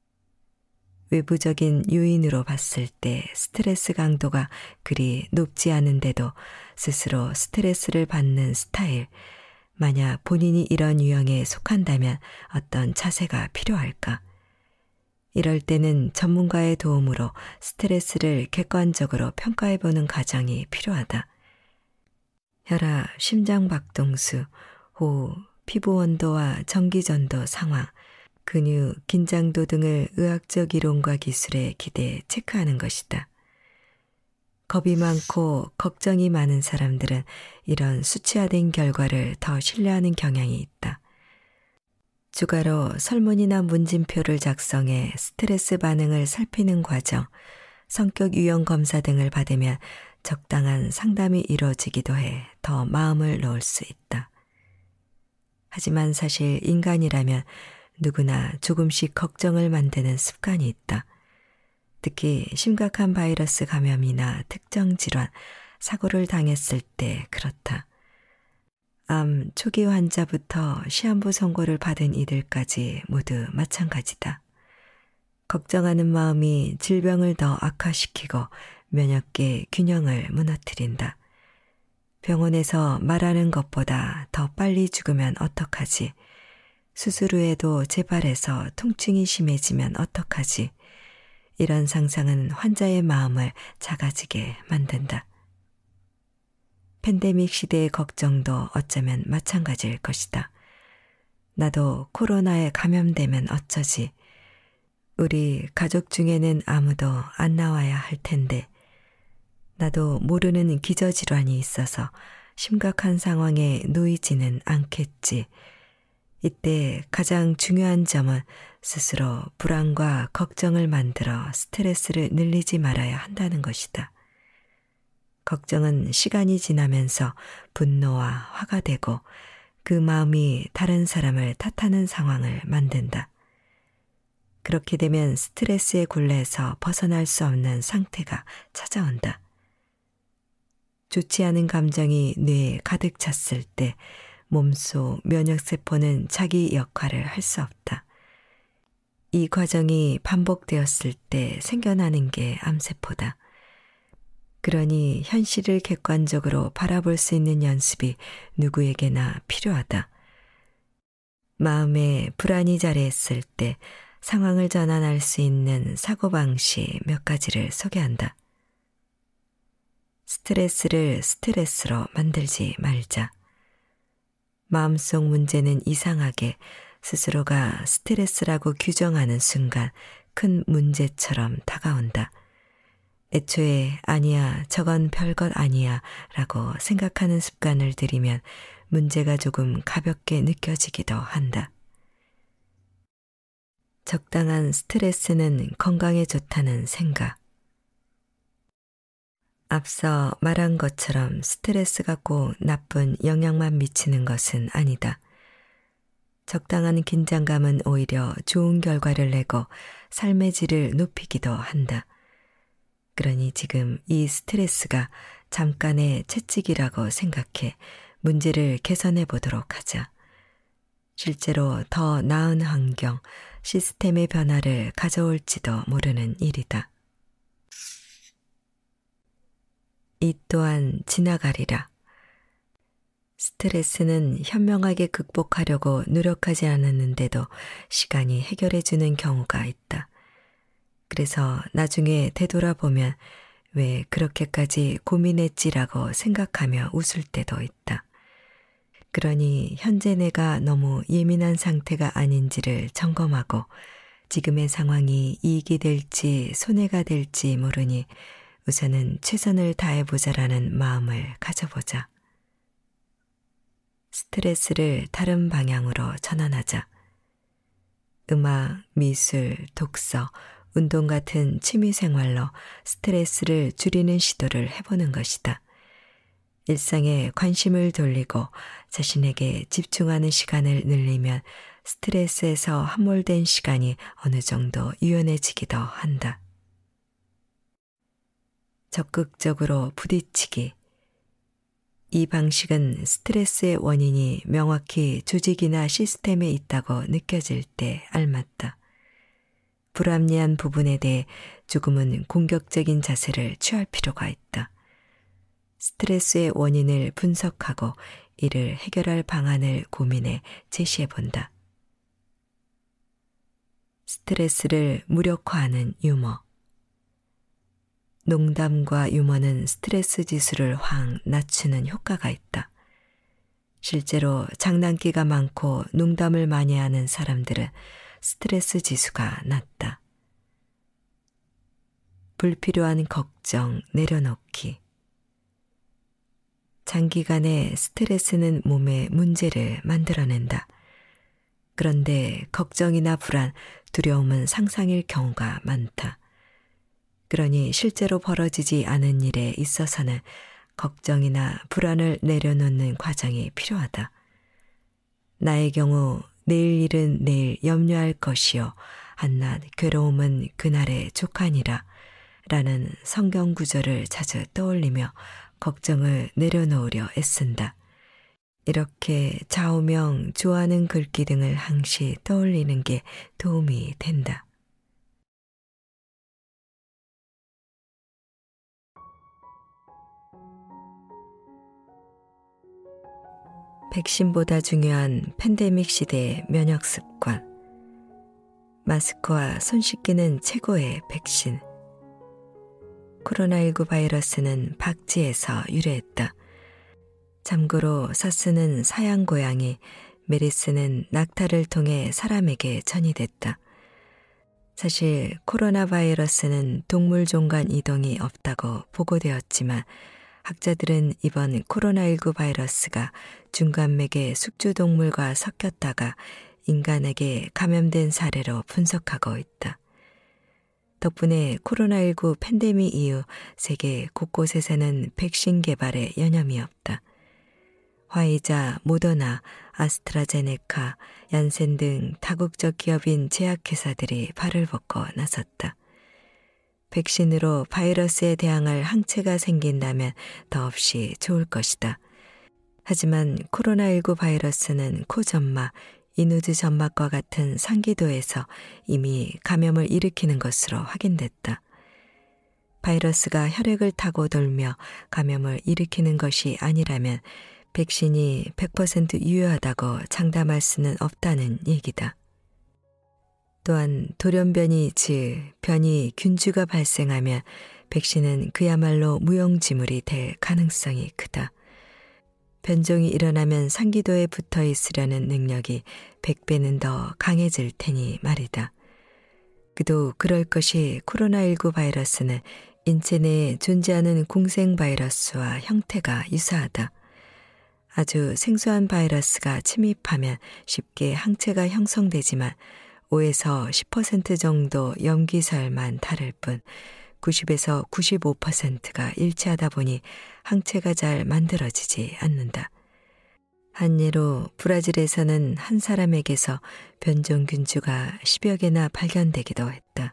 외부적인 요인으로 봤을 때 스트레스 강도가 그리 높지 않은데도 스스로 스트레스를 받는 스타일, 만약 본인이 이런 유형에 속한다면 어떤 자세가 필요할까? 이럴 때는 전문가의 도움으로 스트레스를 객관적으로 평가해보는 과정이 필요하다. 혈압, 심장박동수, 호흡, 피부 온도와 전기전도 상황, 근육, 긴장도 등을 의학적 이론과 기술에 기대해 체크하는 것이다. 겁이 많고 걱정이 많은 사람들은 이런 수치화된 결과를 더 신뢰하는 경향이 있다. 추가로 설문이나 문진표를 작성해 스트레스 반응을 살피는 과정, 성격 유형 검사 등을 받으면 적당한 상담이 이루어지기도 해 더 마음을 놓을 수 있다. 하지만 사실 인간이라면 누구나 조금씩 걱정을 만드는 습관이 있다. 특히 심각한 바이러스 감염이나 특정 질환, 사고를 당했을 때 그렇다. 암 초기 환자부터 시한부 선고를 받은 이들까지 모두 마찬가지다. 걱정하는 마음이 질병을 더 악화시키고 면역계 균형을 무너뜨린다. 병원에서 말하는 것보다 더 빨리 죽으면 어떡하지? 수술 후에도 재발해서 통증이 심해지면 어떡하지? 이런 상상은 환자의 마음을 작아지게 만든다. 팬데믹 시대의 걱정도 어쩌면 마찬가지일 것이다. 나도 코로나에 감염되면 어쩌지? 우리 가족 중에는 아무도 안 나와야 할 텐데 나도 모르는 기저질환이 있어서 심각한 상황에 놓이지는 않겠지. 이때 가장 중요한 점은 스스로 불안과 걱정을 만들어 스트레스를 늘리지 말아야 한다는 것이다. 걱정은 시간이 지나면서 분노와 화가 되고 그 마음이 다른 사람을 탓하는 상황을 만든다. 그렇게 되면 스트레스의 굴레에서 벗어날 수 없는 상태가 찾아온다. 좋지 않은 감정이 뇌에 가득 찼을 때 몸속 면역세포는 자기 역할을 할 수 없다. 이 과정이 반복되었을 때 생겨나는 게 암세포다. 그러니 현실을 객관적으로 바라볼 수 있는 연습이 누구에게나 필요하다. 마음에 불안이 자리했을 때 상황을 전환할 수 있는 사고방식 몇 가지를 소개한다. 스트레스를 스트레스로 만들지 말자. 마음속 문제는 이상하게 스스로가 스트레스라고 규정하는 순간 큰 문제처럼 다가온다. 애초에 아니야, 저건 별것 아니야 라고 생각하는 습관을 들이면 문제가 조금 가볍게 느껴지기도 한다. 적당한 스트레스는 건강에 좋다는 생각. 앞서 말한 것처럼 스트레스가 꼭 나쁜 영향만 미치는 것은 아니다. 적당한 긴장감은 오히려 좋은 결과를 내고 삶의 질을 높이기도 한다. 그러니 지금 이 스트레스가 잠깐의 채찍이라고 생각해 문제를 개선해 보도록 하자. 실제로 더 나은 환경, 시스템의 변화를 가져올지도 모르는 일이다. 이 또한 지나가리라. 스트레스는 현명하게 극복하려고 노력하지 않았는데도 시간이 해결해주는 경우가 있다. 그래서 나중에 되돌아보면 왜 그렇게까지 고민했지라고 생각하며 웃을 때도 있다. 그러니 현재 내가 너무 예민한 상태가 아닌지를 점검하고 지금의 상황이 이익이 될지 손해가 될지 모르니 우선은 최선을 다해보자라는 마음을 가져보자. 스트레스를 다른 방향으로 전환하자. 음악, 미술, 독서, 운동 같은 취미생활로 스트레스를 줄이는 시도를 해보는 것이다. 일상에 관심을 돌리고 자신에게 집중하는 시간을 늘리면 스트레스에서 함몰된 시간이 어느 정도 유연해지기도 한다. 적극적으로 부딪히기. 이 방식은 스트레스의 원인이 명확히 조직이나 시스템에 있다고 느껴질 때 알맞다. 불합리한 부분에 대해 조금은 공격적인 자세를 취할 필요가 있다. 스트레스의 원인을 분석하고 이를 해결할 방안을 고민해 제시해 본다. 스트레스를 무력화하는 유머. 농담과 유머는 스트레스 지수를 확 낮추는 효과가 있다. 실제로 장난기가 많고 농담을 많이 하는 사람들은 스트레스 지수가 낮다. 불필요한 걱정 내려놓기. 장기간의 스트레스는 몸에 문제를 만들어낸다. 그런데 걱정이나 불안, 두려움은 상상일 경우가 많다. 그러니 실제로 벌어지지 않은 일에 있어서는 걱정이나 불안을 내려놓는 과정이 필요하다. 나의 경우 내일 일은 내일 염려할 것이요 한낱 괴로움은 그날의 족하니라 라는 성경 구절을 자주 떠올리며 걱정을 내려놓으려 애쓴다. 이렇게 좌우명, 좋아하는 글귀 등을 항시 떠올리는 게 도움이 된다. 백신보다 중요한 팬데믹 시대의 면역 습관. 마스크와 손 씻기는 최고의 백신. 코로나십구 바이러스는 박쥐에서 유래했다. 참고로 사스는 사양 고양이, 메리스는 낙타를 통해 사람에게 전이됐다. 사실 코로나 바이러스는 동물종 간 이동이 없다고 보고되었지만 학자들은 이번 코로나십구 바이러스가 중간맥의 숙주동물과 섞였다가 인간에게 감염된 사례로 분석하고 있다. 덕분에 코로나십구 팬데믹 이후 세계 곳곳에서는 백신 개발에 여념이 없다. 화이자, 모더나, 아스트라제네카, 얀센 등 다국적 기업인 제약회사들이 발을 벗고 나섰다. 백신으로 바이러스에 대항할 항체가 생긴다면 더없이 좋을 것이다. 하지만 코로나십구 바이러스는 코점막, 이누드 점막과 같은 상기도에서 이미 감염을 일으키는 것으로 확인됐다. 바이러스가 혈액을 타고 돌며 감염을 일으키는 것이 아니라면 백신이 백 퍼센트 유효하다고 장담할 수는 없다는 얘기다. 또한 돌연변이 즉 변이 균주가 발생하면 백신은 그야말로 무용지물이 될 가능성이 크다. 변종이 일어나면 상기도에 붙어 있으려는 능력이 백 배는 더 강해질 테니 말이다. 그도 그럴 것이 코로나십구 바이러스는 인체 내에 존재하는 공생 바이러스와 형태가 유사하다. 아주 생소한 바이러스가 침입하면 쉽게 항체가 형성되지만 오에서 십 퍼센트 정도 염기설만 다를 뿐 구십에서 구십오 퍼센트가 일치하다 보니 항체가 잘 만들어지지 않는다. 한 예로 브라질에서는 한 사람에게서 변종균주가 십여 개나 발견되기도 했다.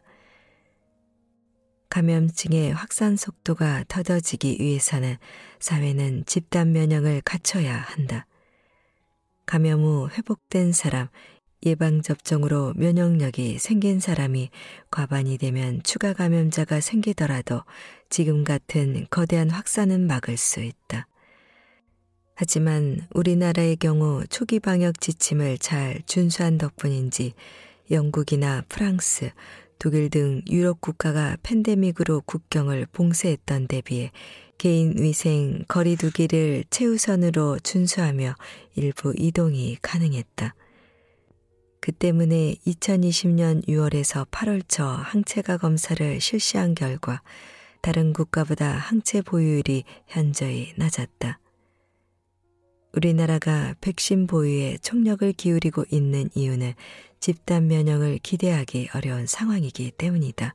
감염증의 확산 속도가 더뎌지기 위해서는 사회는 집단 면역을 갖춰야 한다. 감염 후 회복된 사람, 예방접종으로 면역력이 생긴 사람이 과반이 되면 추가 감염자가 생기더라도 지금 같은 거대한 확산은 막을 수 있다. 하지만 우리나라의 경우 초기 방역 지침을 잘 준수한 덕분인지 영국이나 프랑스, 독일 등 유럽 국가가 팬데믹으로 국경을 봉쇄했던 데 비해 개인 위생, 거리 두기를 최우선으로 준수하며 일부 이동이 가능했다. 그 때문에 이천이십 년 유월에서 팔월 초 항체가 검사를 실시한 결과 다른 국가보다 항체 보유율이 현저히 낮았다. 우리나라가 백신 보유에 총력을 기울이고 있는 이유는 집단 면역을 기대하기 어려운 상황이기 때문이다.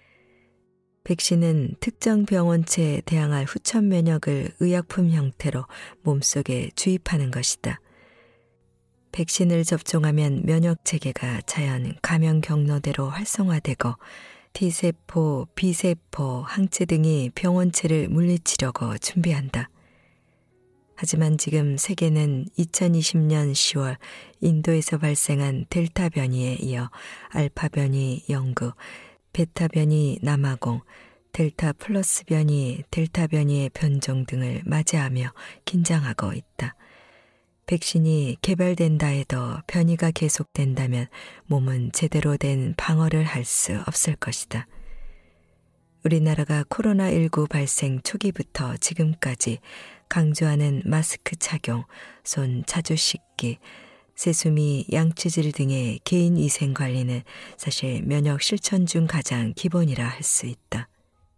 백신은 특정 병원체에 대항할 후천 면역을 의약품 형태로 몸속에 주입하는 것이다. 백신을 접종하면 면역체계가 자연 감염 경로대로 활성화되고 T세포, B세포, 항체 등이 병원체를 물리치려고 준비한다. 하지만 지금 세계는 이천이십 년 시월 인도에서 발생한 델타 변이에 이어 알파 변이 영국, 베타 변이 남아공, 델타 플러스 변이, 델타 변이의 변종 등을 맞이하며 긴장하고 있다. 백신이 개발된다 해도 변이가 계속된다면 몸은 제대로 된 방어를 할 수 없을 것이다. 우리나라가 코로나십구 발생 초기부터 지금까지 강조하는 마스크 착용, 손 자주 씻기, 세수미, 양치질 등의 개인 위생 관리는 사실 면역 실천 중 가장 기본이라 할 수 있다.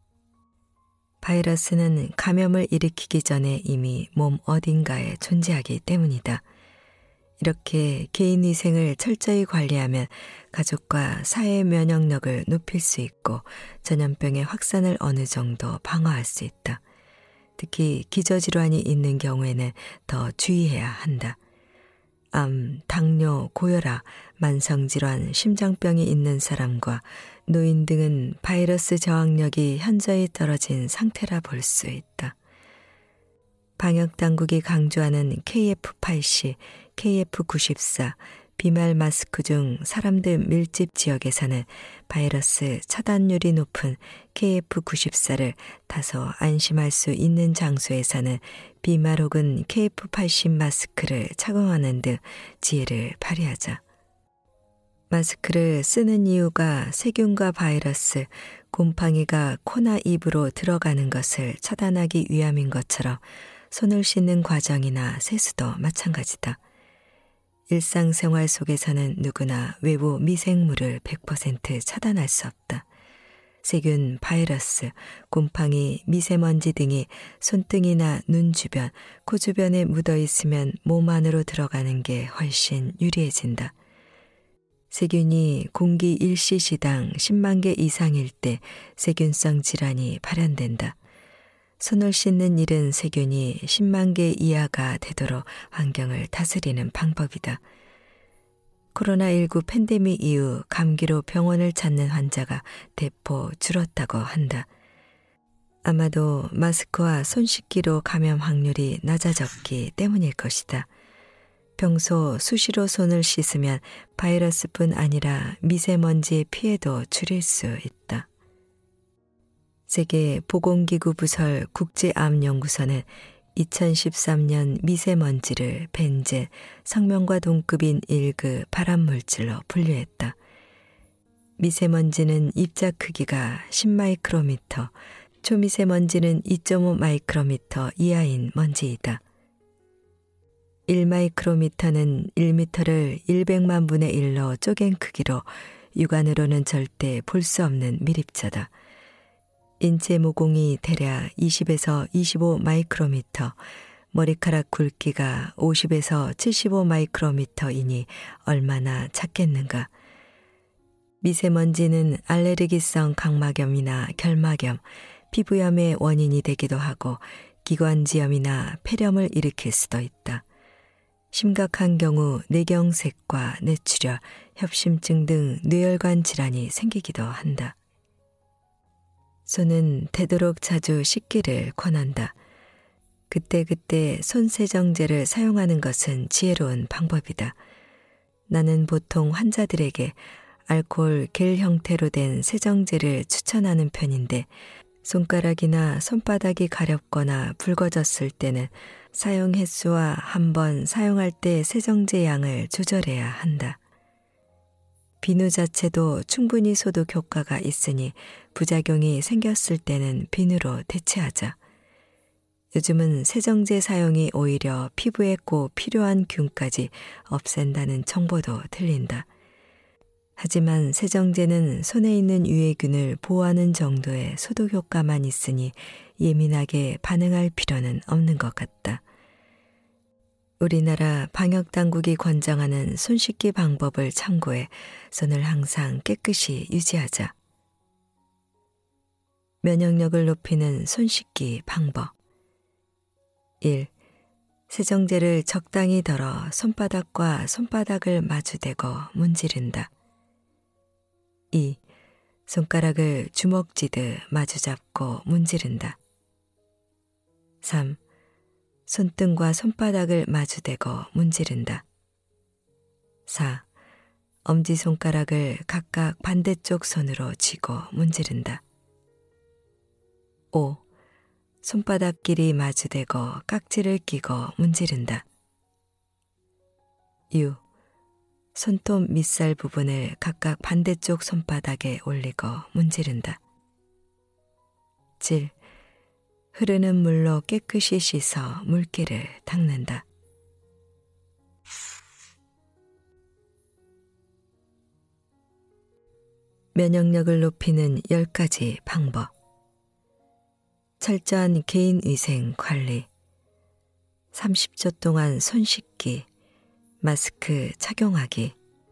바이러스는 감염을 일으키기 전에 이미 몸 어딘가에 존재하기 때문이다. 이렇게 개인 위생을 철저히 관리하면 가족과 사회의 면역력을 높일 수 있고 전염병의 확산을 어느 정도 방어할 수 있다. 특히 기저질환이 있는 경우에는 더 주의해야 한다. 암, 당뇨, 고혈압, 만성질환, 심장병이 있는 사람과 노인 등은 바이러스 저항력이 현저히 떨어진 상태라 볼 수 있다. 방역당국이 강조하는 케이에프 팔십, 케이에프 구십사, 비말 마스크 중 사람들 밀집 지역에서는 바이러스 차단율이 높은 케이에프 구십사를 다소 안심할 수 있는 장소에서는 비말 혹은 케이에프 팔십 마스크를 착용하는 등 지혜를 발휘하자. 마스크를 쓰는 이유가 세균과 바이러스, 곰팡이가 코나 입으로 들어가는 것을 차단하기 위함인 것처럼 손을 씻는 과정이나 세수도 마찬가지다. 일상생활 속에서는 누구나 외부 미생물을 백 퍼센트 차단할 수 없다. 세균, 바이러스, 곰팡이, 미세먼지 등이 손등이나 눈 주변, 코 주변에 묻어 있으면 몸 안으로 들어가는 게 훨씬 유리해진다. 세균이 공기 일 씨씨당 십만 개 이상일 때 세균성 질환이 발현된다. 손을 씻는 일은 세균이 십만 개 이하가 되도록 환경을 다스리는 방법이다. 코로나십구 팬데믹 이후 감기로 병원을 찾는 환자가 대폭 줄었다고 한다. 아마도 마스크와 손 씻기로 감염 확률이 낮아졌기 때문일 것이다. 평소 수시로 손을 씻으면 바이러스뿐 아니라 미세먼지의 피해도 줄일 수 있다. 세계 보건기구 부설 국제암연구소는 이천십삼 년 미세먼지를 벤젠, 성명과 동급인 일 급 발암물질로 분류했다. 미세먼지는 입자 크기가 십 마이크로미터, 초미세먼지는 이 점 오 마이크로미터 이하인 먼지이다. 일 마이크로미터는 일 미터를 일백만 분의 일로 쪼갠 크기로 육안으로는 절대 볼 수 없는 밀입자다. 인체 모공이 대략 이십에서 이십오 마이크로미터, 머리카락 굵기가 오십에서 칠십오 마이크로미터이니 얼마나 작겠는가. 미세먼지는 알레르기성 각막염이나 결막염, 피부염의 원인이 되기도 하고 기관지염이나 폐렴을 일으킬 수도 있다. 심각한 경우 뇌경색과 뇌출혈, 협심증 등 뇌혈관 질환이 생기기도 한다. 손은 되도록 자주 씻기를 권한다. 그때그때 손세정제를 사용하는 것은 지혜로운 방법이다. 나는 보통 환자들에게 알코올 겔 형태로 된 세정제를 추천하는 편인데 손가락이나 손바닥이 가렵거나 붉어졌을 때는 사용 횟수와 한 번 사용할 때 세정제 양을 조절해야 한다. 비누 자체도 충분히 소독 효과가 있으니 부작용이 생겼을 때는 비누로 대체하자. 요즘은 세정제 사용이 오히려 피부에 꼭 필요한 균까지 없앤다는 정보도 들린다. 하지만 세정제는 손에 있는 유해균을 보호하는 정도의 소독 효과만 있으니 예민하게 반응할 필요는 없는 것 같다. 우리나라 방역당국이 권장하는 손 씻기 방법을 참고해 손을 항상 깨끗이 유지하자. 면역력을 높이는 손 씻기 방법. 일. 세정제를 적당히 덜어 손바닥과 손바닥을 마주대고 문지른다. 이. 손가락을 주먹쥐듯 마주잡고 문지른다. 삼. 손등과 손바닥을 마주대고 문지른다. 사. 엄지손가락을 각각 반대쪽 손으로 쥐고 문지른다. 오. 손바닥끼리 마주대고 깍지를 끼고 문지른다. 육. 손톱 밑살 부분을 각각 반대쪽 손바닥에 올리고 문지른다. 칠. 흐르는 물로 깨끗이 씻어 물기를 닦는다. 면역력을 높이는 열 가지 방법. 철저한 개인위생 관리, 삼십 초 동안 손 씻기, 마스크 착용하기,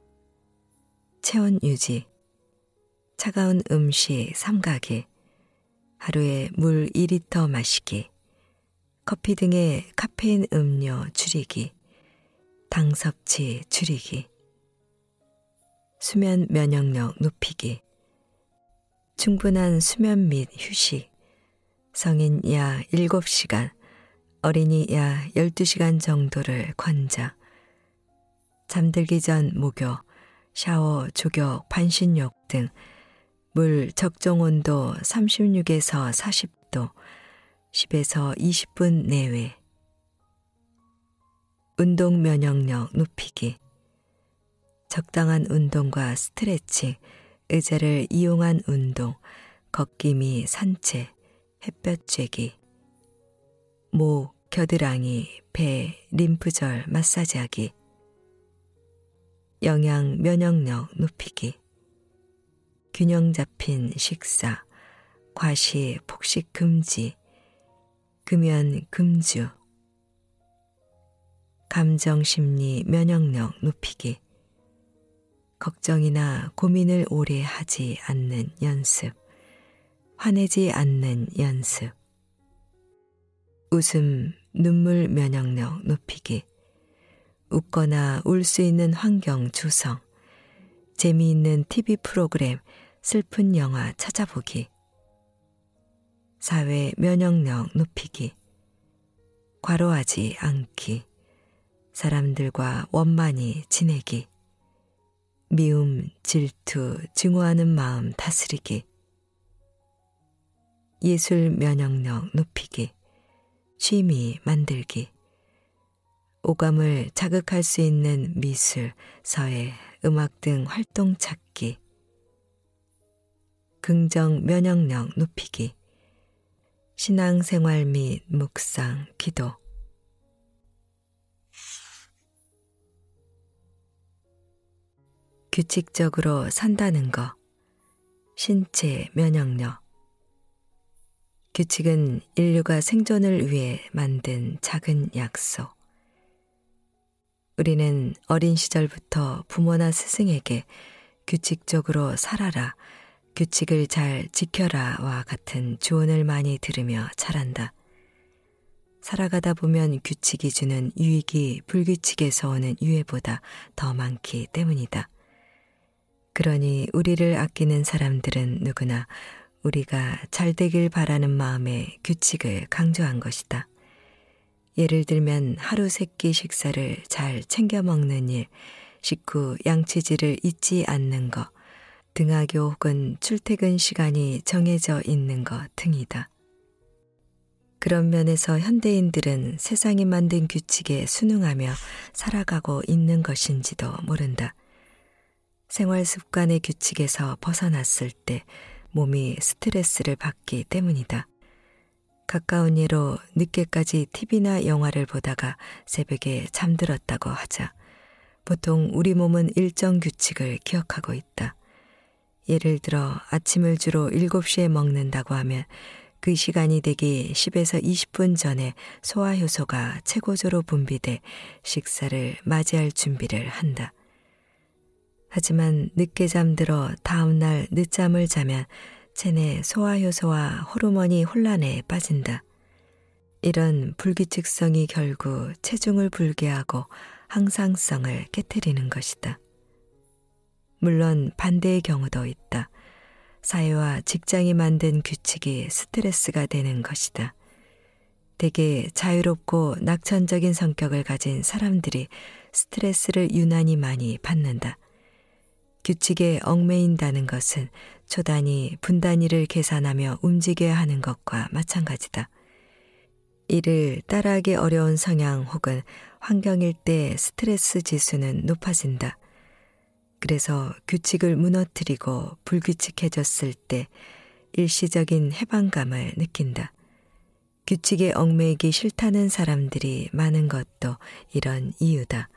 체온 유지, 차가운 음식 삼가기, 하루에 물 이 리터 마시기, 커피 등의 카페인 음료 줄이기, 당 섭취 줄이기, 수면 면역력 높이기, 충분한 수면 및 휴식, 성인 약 일곱 시간, 어린이 약 열두 시간 정도를 권장, 잠들기 전 목욕, 샤워, 족욕, 반신욕 등 물 적정 온도 삼십육에서 사십 도, 십에서 이십 분 내외, 운동 면역력 높이기, 적당한 운동과 스트레칭, 의자를 이용한 운동, 걷기 및 산책, 햇볕 쬐기, 목, 겨드랑이, 배, 림프절 마사지하기, 영양 면역력 높이기, 균형 잡힌 식사, 과시, 폭식 금지, 금연 금주, 감정심리 면역력 높이기, 걱정이나 고민을 오래 하지 않는 연습, 화내지 않는 연습, 웃음, 눈물 면역력 높이기, 웃거나 울 수 있는 환경 조성, 재미있는 티비 프로그램, 슬픈 영화 찾아보기, 사회 면역력 높이기, 과로하지 않기, 사람들과 원만히 지내기, 미움, 질투, 증오하는 마음 다스리기, 예술 면역력 높이기, 취미 만들기, 오감을 자극할 수 있는 미술, 서예, 음악 등 활동 찾기, 긍정 면역력 높이기, 신앙생활 및 묵상, 기도, 규칙적으로 산다는 것, 신체 면역력. 규칙은 인류가 생존을 위해 만든 작은 약속. 우리는 어린 시절부터 부모나 스승에게 규칙적으로 살아라, 규칙을 잘 지켜라와 같은 조언을 많이 들으며 자란다. 살아가다 보면 규칙이 주는 유익이 불규칙에서 오는 유해보다 더 많기 때문이다. 그러니 우리를 아끼는 사람들은 누구나 우리가 잘 되길 바라는 마음에 규칙을 강조한 것이다. 예를 들면 하루 세 끼 식사를 잘 챙겨 먹는 일, 식후 양치질을 잊지 않는 것, 등하교 혹은 출퇴근 시간이 정해져 있는 것 등이다. 그런 면에서 현대인들은 세상이 만든 규칙에 순응하며 살아가고 있는 것인지도 모른다. 생활 습관의 규칙에서 벗어났을 때 몸이 스트레스를 받기 때문이다. 가까운 예로 늦게까지 티비나 영화를 보다가 새벽에 잠들었다고 하자. 보통 우리 몸은 일정 규칙을 기억하고 있다. 예를 들어 아침을 주로 일곱 시에 먹는다고 하면 그 시간이 되기 십에서 이십 분 전에 소화효소가 최고조로 분비돼 식사를 맞이할 준비를 한다. 하지만 늦게 잠들어 다음날 늦잠을 자면 체내 소화효소와 호르몬이 혼란에 빠진다. 이런 불규칙성이 결국 체중을 불게 하고 항상성을 깨트리는 것이다. 물론 반대의 경우도 있다. 사회와 직장이 만든 규칙이 스트레스가 되는 것이다. 대개 자유롭고 낙천적인 성격을 가진 사람들이 스트레스를 유난히 많이 받는다. 규칙에 얽매인다는 것은 초단위, 분단위를 계산하며 움직여야 하는 것과 마찬가지다. 이를 따라하기 어려운 성향 혹은 환경일 때 스트레스 지수는 높아진다. 그래서 규칙을 무너뜨리고 불규칙해졌을 때 일시적인 해방감을 느낀다. 규칙에 얽매이기 싫다는 사람들이 많은 것도 이런 이유다.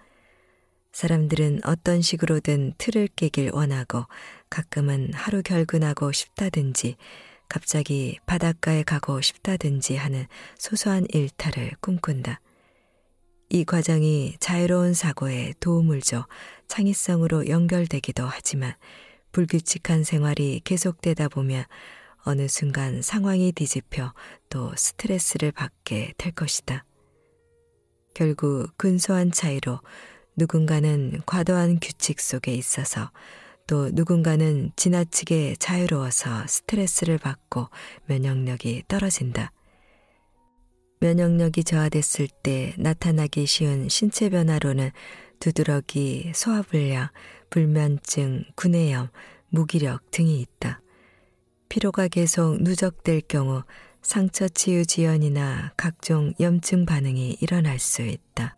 사람들은 어떤 식으로든 틀을 깨길 원하고 가끔은 하루 결근하고 싶다든지 갑자기 바닷가에 가고 싶다든지 하는 소소한 일탈을 꿈꾼다. 이 과정이 자유로운 사고에 도움을 줘 창의성으로 연결되기도 하지만 불규칙한 생활이 계속되다 보면 어느 순간 상황이 뒤집혀 또 스트레스를 받게 될 것이다. 결국 근소한 차이로 누군가는 과도한 규칙 속에 있어서 또 누군가는 지나치게 자유로워서 스트레스를 받고 면역력이 떨어진다. 면역력이 저하됐을 때 나타나기 쉬운 신체 변화로는 두드러기, 소화불량, 불면증, 구내염, 무기력 등이 있다. 피로가 계속 누적될 경우 상처 치유 지연이나 각종 염증 반응이 일어날 수 있다.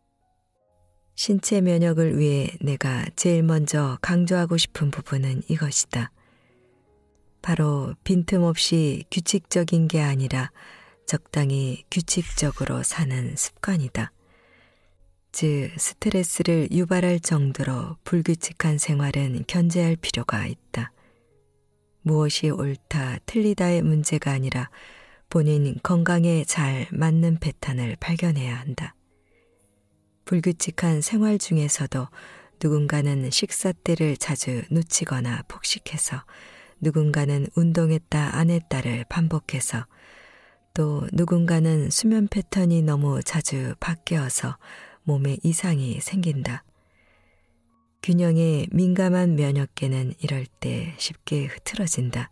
신체 면역을 위해 내가 제일 먼저 강조하고 싶은 부분은 이것이다. 바로 빈틈없이 규칙적인 게 아니라 적당히 규칙적으로 사는 습관이다. 즉, 스트레스를 유발할 정도로 불규칙한 생활은 견제할 필요가 있다. 무엇이 옳다, 틀리다의 문제가 아니라 본인 건강에 잘 맞는 패턴을 발견해야 한다. 불규칙한 생활 중에서도 누군가는 식사 때를 자주 놓치거나 폭식해서, 누군가는 운동했다 안 했다를 반복해서, 또 누군가는 수면 패턴이 너무 자주 바뀌어서 몸에 이상이 생긴다. 균형에 민감한 면역계는 이럴 때 쉽게 흐트러진다.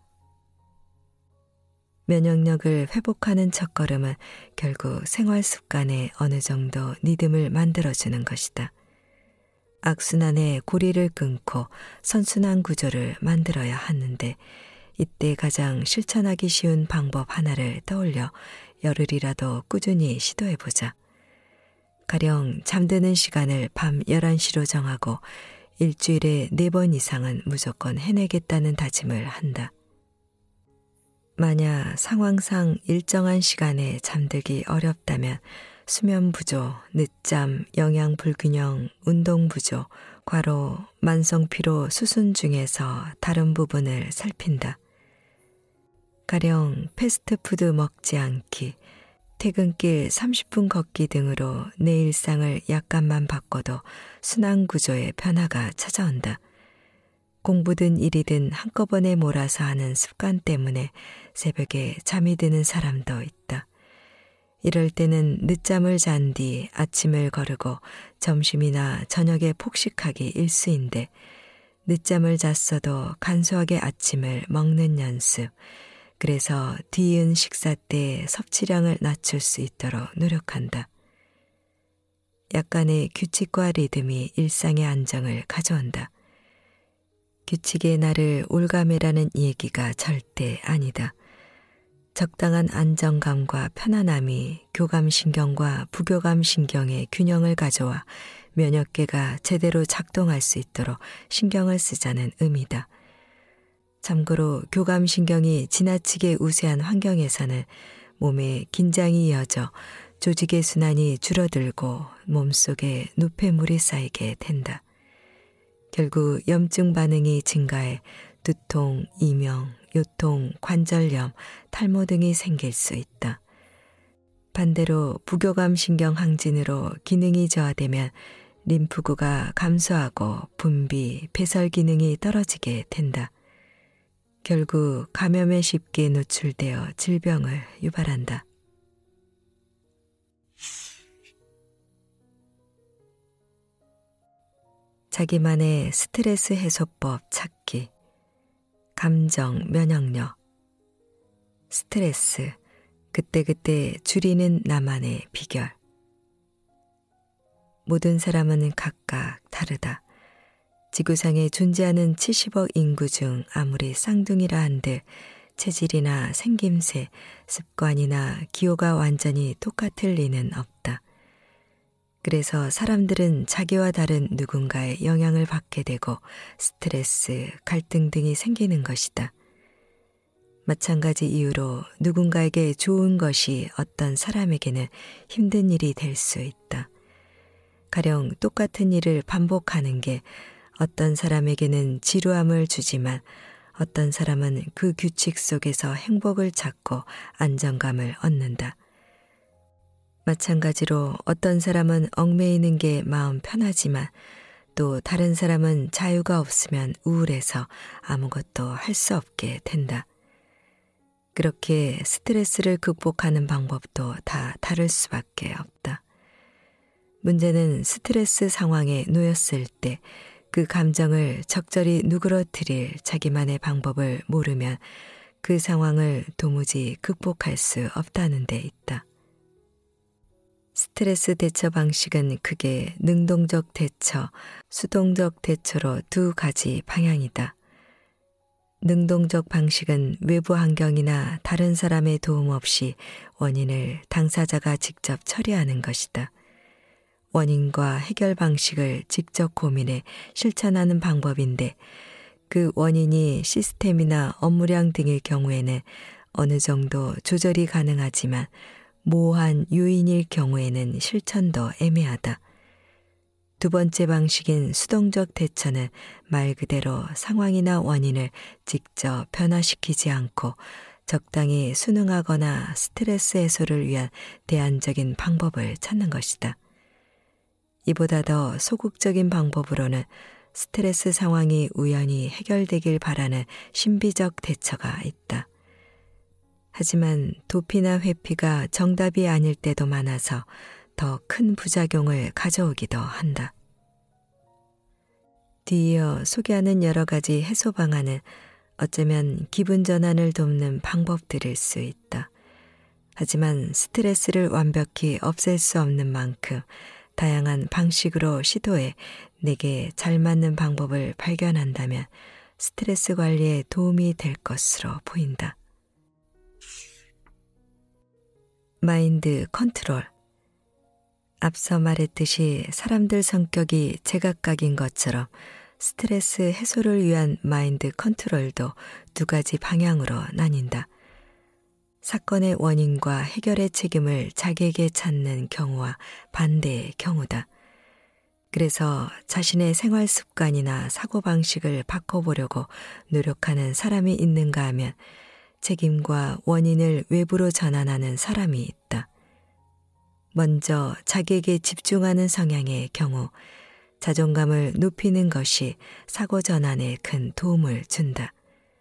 면역력을 회복하는 첫걸음은 결국 생활 습관에 어느 정도 리듬을 만들어주는 것이다. 악순환의 고리를 끊고 선순환 구조를 만들어야 하는데, 이때 가장 실천하기 쉬운 방법 하나를 떠올려 열흘이라도 꾸준히 시도해보자. 가령 잠드는 시간을 밤 열한 시로 정하고 일주일에 네 번 이상은 무조건 해내겠다는 다짐을 한다. 만약 상황상 일정한 시간에 잠들기 어렵다면 수면 부족, 늦잠, 영양 불균형, 운동 부족, 과로, 만성 피로 수순 중에서 다른 부분을 살핀다. 가령 패스트푸드 먹지 않기, 퇴근길 삼십 분 걷기 등으로 내 일상을 약간만 바꿔도 순환 구조의 변화가 찾아온다. 공부든 일이든 한꺼번에 몰아서 하는 습관 때문에 새벽에 잠이 드는 사람도 있다. 이럴 때는 늦잠을 잔 뒤 아침을 거르고 점심이나 저녁에 폭식하기 일수인데, 늦잠을 잤어도 간소하게 아침을 먹는 연습, 그래서 뒤이은 식사 때 섭취량을 낮출 수 있도록 노력한다. 약간의 규칙과 리듬이 일상의 안정을 가져온다. 규칙의 나를 올가매라는 얘기가 절대 아니다. 적당한 안정감과 편안함이 교감신경과 부교감신경의 균형을 가져와 면역계가 제대로 작동할 수 있도록 신경을 쓰자는 의미다. 참고로 교감신경이 지나치게 우세한 환경에서는 몸에 긴장이 이어져 조직의 순환이 줄어들고 몸속에 노폐물이 쌓이게 된다. 결국 염증 반응이 증가해 두통, 이명, 요통, 관절염, 탈모 등이 생길 수 있다. 반대로 부교감신경 항진으로 기능이 저하되면 림프구가 감소하고 분비, 배설 기능이 떨어지게 된다. 결국 감염에 쉽게 노출되어 질병을 유발한다. 자기만의 스트레스 해소법 찾기. 감정 면역력. 스트레스, 그때그때 줄이는 나만의 비결. 모든 사람은 각각 다르다. 지구상에 존재하는 칠십억 인구 중 아무리 쌍둥이라 한들 체질이나 생김새, 습관이나 기호가 완전히 똑같을 리는 없다. 그래서 사람들은 자기와 다른 누군가의 영향을 받게 되고 스트레스, 갈등 등이 생기는 것이다. 마찬가지 이유로 누군가에게 좋은 것이 어떤 사람에게는 힘든 일이 될 수 있다. 가령 똑같은 일을 반복하는 게 어떤 사람에게는 지루함을 주지만 어떤 사람은 그 규칙 속에서 행복을 찾고 안정감을 얻는다. 마찬가지로 어떤 사람은 얽매이는 게 마음 편하지만 또 다른 사람은 자유가 없으면 우울해서 아무것도 할 수 없게 된다. 그렇게 스트레스를 극복하는 방법도 다 다를 수밖에 없다. 문제는 스트레스 상황에 놓였을 때 그 감정을 적절히 누그러뜨릴 자기만의 방법을 모르면 그 상황을 도무지 극복할 수 없다는 데 있다. 스트레스 대처 방식은 크게 능동적 대처, 수동적 대처로 두 가지 방향이다. 능동적 방식은 외부 환경이나 다른 사람의 도움 없이 원인을 당사자가 직접 처리하는 것이다. 원인과 해결 방식을 직접 고민해 실천하는 방법인데, 그 원인이 시스템이나 업무량 등의 경우에는 어느 정도 조절이 가능하지만 모호한 요인일 경우에는 실천도 애매하다. 두 번째 방식인 수동적 대처는 말 그대로 상황이나 원인을 직접 변화시키지 않고 적당히 순응하거나 스트레스 해소를 위한 대안적인 방법을 찾는 것이다. 이보다 더 소극적인 방법으로는 스트레스 상황이 우연히 해결되길 바라는 신비적 대처가 있다. 하지만 도피나 회피가 정답이 아닐 때도 많아서 더 큰 부작용을 가져오기도 한다. 뒤이어 소개하는 여러 가지 해소 방안은 어쩌면 기분 전환을 돕는 방법들일 수 있다. 하지만 스트레스를 완벽히 없앨 수 없는 만큼 다양한 방식으로 시도해 내게 잘 맞는 방법을 발견한다면 스트레스 관리에 도움이 될 것으로 보인다. 마인드 컨트롤. 앞서 말했듯이 사람들 성격이 제각각인 것처럼 스트레스 해소를 위한 마인드 컨트롤도 두 가지 방향으로 나뉜다. 사건의 원인과 해결의 책임을 자기에게 찾는 경우와 반대의 경우다. 그래서 자신의 생활 습관이나 사고방식을 바꿔보려고 노력하는 사람이 있는가 하면 책임과 원인을 외부로 전환하는 사람이 있다. 먼저 자기에게 집중하는 성향의 경우 자존감을 높이는 것이 사고 전환에 큰 도움을 준다.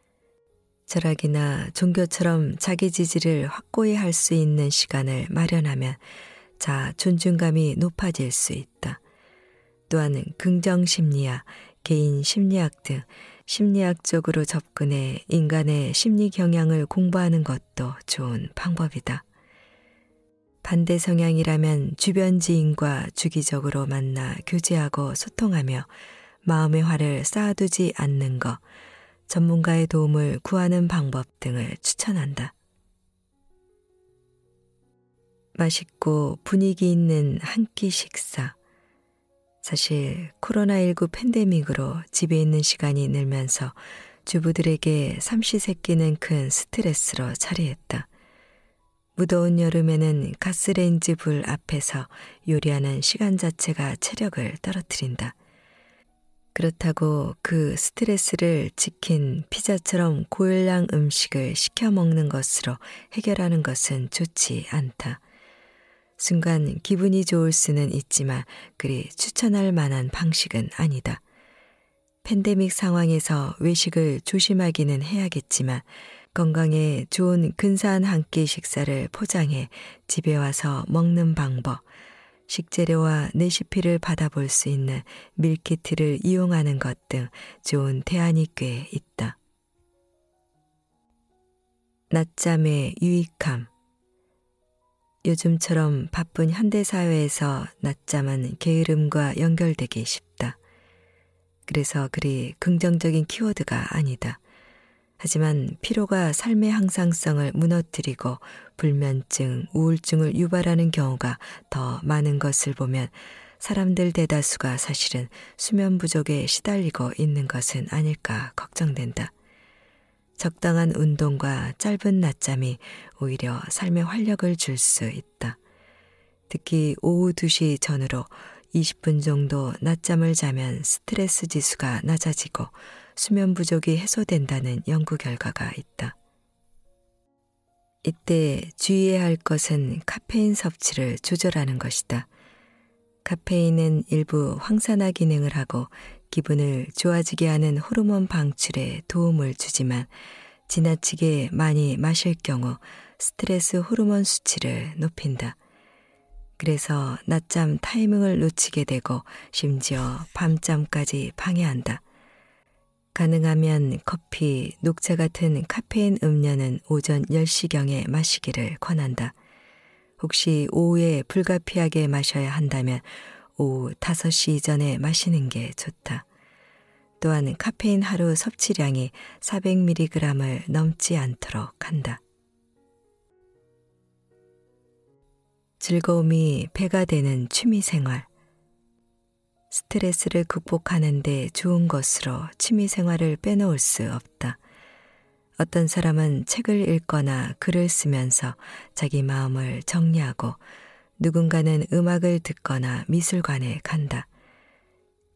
철학이나 종교처럼 자기 지지를 확고히 할 수 있는 시간을 마련하면 자아 존중감이 높아질 수 있다. 또한 긍정심리학, 개인심리학 등 심리학적으로 접근해 인간의 심리 경향을 공부하는 것도 좋은 방법이다. 반대 성향이라면 주변 지인과 주기적으로 만나 교제하고 소통하며 마음의 화를 쌓아두지 않는 것, 전문가의 도움을 구하는 방법 등을 추천한다. 맛있고 분위기 있는 한 끼 식사. 사실 코로나십구 팬데믹으로 집에 있는 시간이 늘면서 주부들에게 삼시세끼는 큰 스트레스로 자리했다. 무더운 여름에는 가스레인지 불 앞에서 요리하는 시간 자체가 체력을 떨어뜨린다. 그렇다고 그 스트레스를 치킨, 피자처럼 고열량 음식을 시켜 먹는 것으로 해결하는 것은 좋지 않다. 순간 기분이 좋을 수는 있지만 그리 추천할 만한 방식은 아니다. 팬데믹 상황에서 외식을 조심하기는 해야겠지만 건강에 좋은 근사한 한 끼 식사를 포장해 집에 와서 먹는 방법, 식재료와 레시피를 받아볼 수 있는 밀키트를 이용하는 것 등 좋은 대안이 꽤 있다. 낮잠의 유익함. 요즘처럼 바쁜 현대사회에서 낮잠은 게으름과 연결되기 쉽다. 그래서 그리 긍정적인 키워드가 아니다. 하지만 피로가 삶의 항상성을 무너뜨리고 불면증, 우울증을 유발하는 경우가 더 많은 것을 보면 사람들 대다수가 사실은 수면 부족에 시달리고 있는 것은 아닐까 걱정된다. 적당한 운동과 짧은 낮잠이 오히려 삶에 활력을 줄 수 있다. 특히 오후 두 시 전후로 이십 분 정도 낮잠을 자면 스트레스 지수가 낮아지고 수면 부족이 해소된다는 연구 결과가 있다. 이때 주의해야 할 것은 카페인 섭취를 조절하는 것이다. 카페인은 일부 황산화 기능을 하고 기분을 좋아지게 하는 호르몬 방출에 도움을 주지만 지나치게 많이 마실 경우 스트레스 호르몬 수치를 높인다. 그래서 낮잠 타이밍을 놓치게 되고 심지어 밤잠까지 방해한다. 가능하면 커피, 녹차 같은 카페인 음료는 오전 열 시경에 마시기를 권한다. 혹시 오후에 불가피하게 마셔야 한다면 오후 다섯 시 이전에 마시는 게 좋다. 또한 카페인 하루 섭취량이 사백 밀리그램을 넘지 않도록 한다. 즐거움이 배가 되는 취미생활. 스트레스를 극복하는 데 좋은 것으로 취미생활을 빼놓을 수 없다. 어떤 사람은 책을 읽거나 글을 쓰면서 자기 마음을 정리하고 누군가는 음악을 듣거나 미술관에 간다.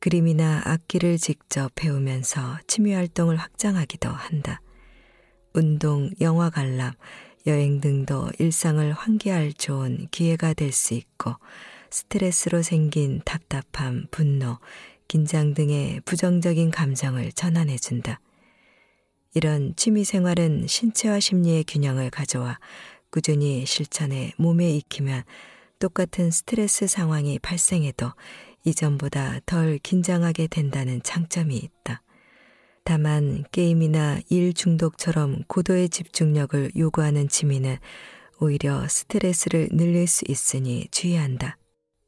그림이나 악기를 직접 배우면서 취미활동을 확장하기도 한다. 운동, 영화 관람, 여행 등도 일상을 환기할 좋은 기회가 될 수 있고 스트레스로 생긴 답답함, 분노, 긴장 등의 부정적인 감정을 전환해준다. 이런 취미생활은 신체와 심리의 균형을 가져와 꾸준히 실천해 몸에 익히면 똑같은 스트레스 상황이 발생해도 이전보다 덜 긴장하게 된다는 장점이 있다. 다만 게임이나 일 중독처럼 고도의 집중력을 요구하는 취미는 오히려 스트레스를 늘릴 수 있으니 주의한다.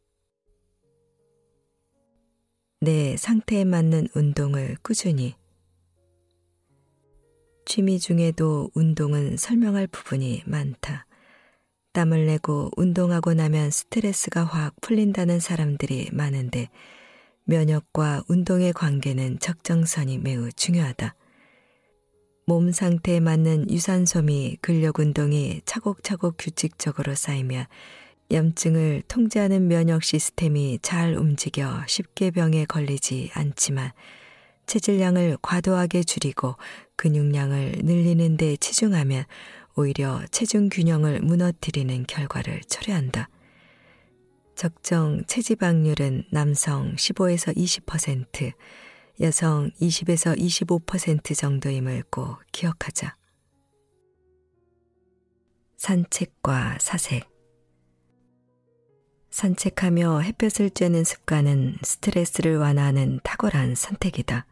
내 상태에 맞는 운동을 꾸준히. 취미 중에도 운동은 설명할 부분이 많다. 땀을 내고 운동하고 나면 스트레스가 확 풀린다는 사람들이 많은데 면역과 운동의 관계는 적정선이 매우 중요하다. 몸 상태에 맞는 유산소 및 근력 운동이 차곡차곡 규칙적으로 쌓이면 염증을 통제하는 면역 시스템이 잘 움직여 쉽게 병에 걸리지 않지만 체질량을 과도하게 줄이고 근육량을 늘리는 데 치중하면 오히려 체중 균형을 무너뜨리는 결과를 초래한다. 적정 체지방률은 남성 십오에서 이십 퍼센트, 여성 이십에서 이십오 퍼센트 정도임을 꼭 기억하자. 산책과 사색. 산책하며 햇볕을 쬐는 습관은 스트레스를 완화하는 탁월한 선택이다.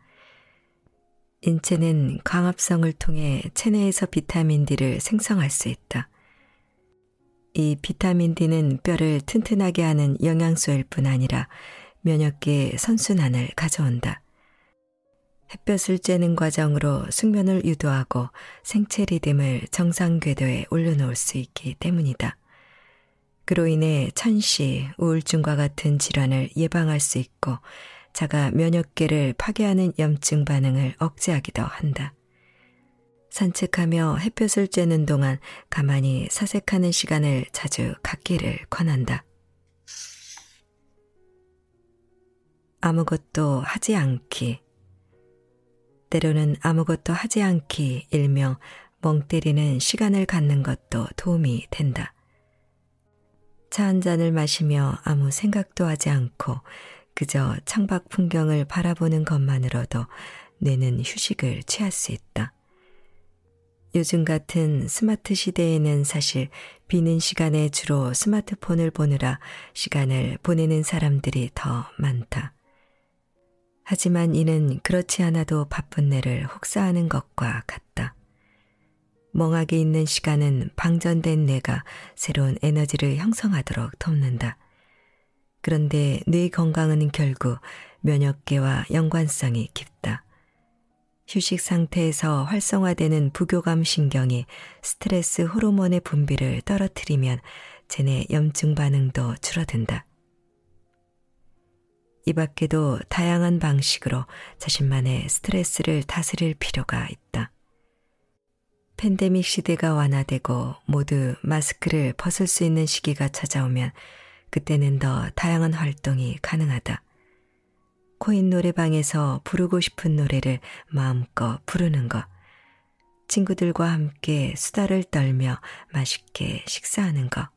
인체는 광합성을 통해 체내에서 비타민 D를 생성할 수 있다. 이 비타민 D는 뼈를 튼튼하게 하는 영양소일 뿐 아니라 면역계의 선순환을 가져온다. 햇볕을 쬐는 과정으로 숙면을 유도하고 생체 리듬을 정상 궤도에 올려놓을 수 있기 때문이다. 그로 인해 천시, 우울증과 같은 질환을 예방할 수 있고 자가 면역계를 파괴하는 염증 반응을 억제하기도 한다. 산책하며 햇볕을 쬐는 동안 가만히 사색하는 시간을 자주 갖기를 권한다. 아무것도 하지 않기. 때로는 아무것도 하지 않기, 일명 멍 때리는 시간을 갖는 것도 도움이 된다. 차 한 잔을 마시며 아무 생각도 하지 않고 그저 창밖 풍경을 바라보는 것만으로도 뇌는 휴식을 취할 수 있다. 요즘 같은 스마트 시대에는 사실 비는 시간에 주로 스마트폰을 보느라 시간을 보내는 사람들이 더 많다. 하지만 이는 그렇지 않아도 바쁜 뇌를 혹사하는 것과 같다. 멍하게 있는 시간은 방전된 뇌가 새로운 에너지를 형성하도록 돕는다. 그런데 뇌 건강은 결국 면역계와 연관성이 깊다. 휴식 상태에서 활성화되는 부교감 신경이 스트레스 호르몬의 분비를 떨어뜨리면 체내 염증 반응도 줄어든다. 이 밖에도 다양한 방식으로 자신만의 스트레스를 다스릴 필요가 있다. 팬데믹 시대가 완화되고 모두 마스크를 벗을 수 있는 시기가 찾아오면 그때는 더 다양한 활동이 가능하다. 코인 노래방에서 부르고 싶은 노래를 마음껏 부르는 것, 친구들과 함께 수다를 떨며 맛있게 식사하는 것,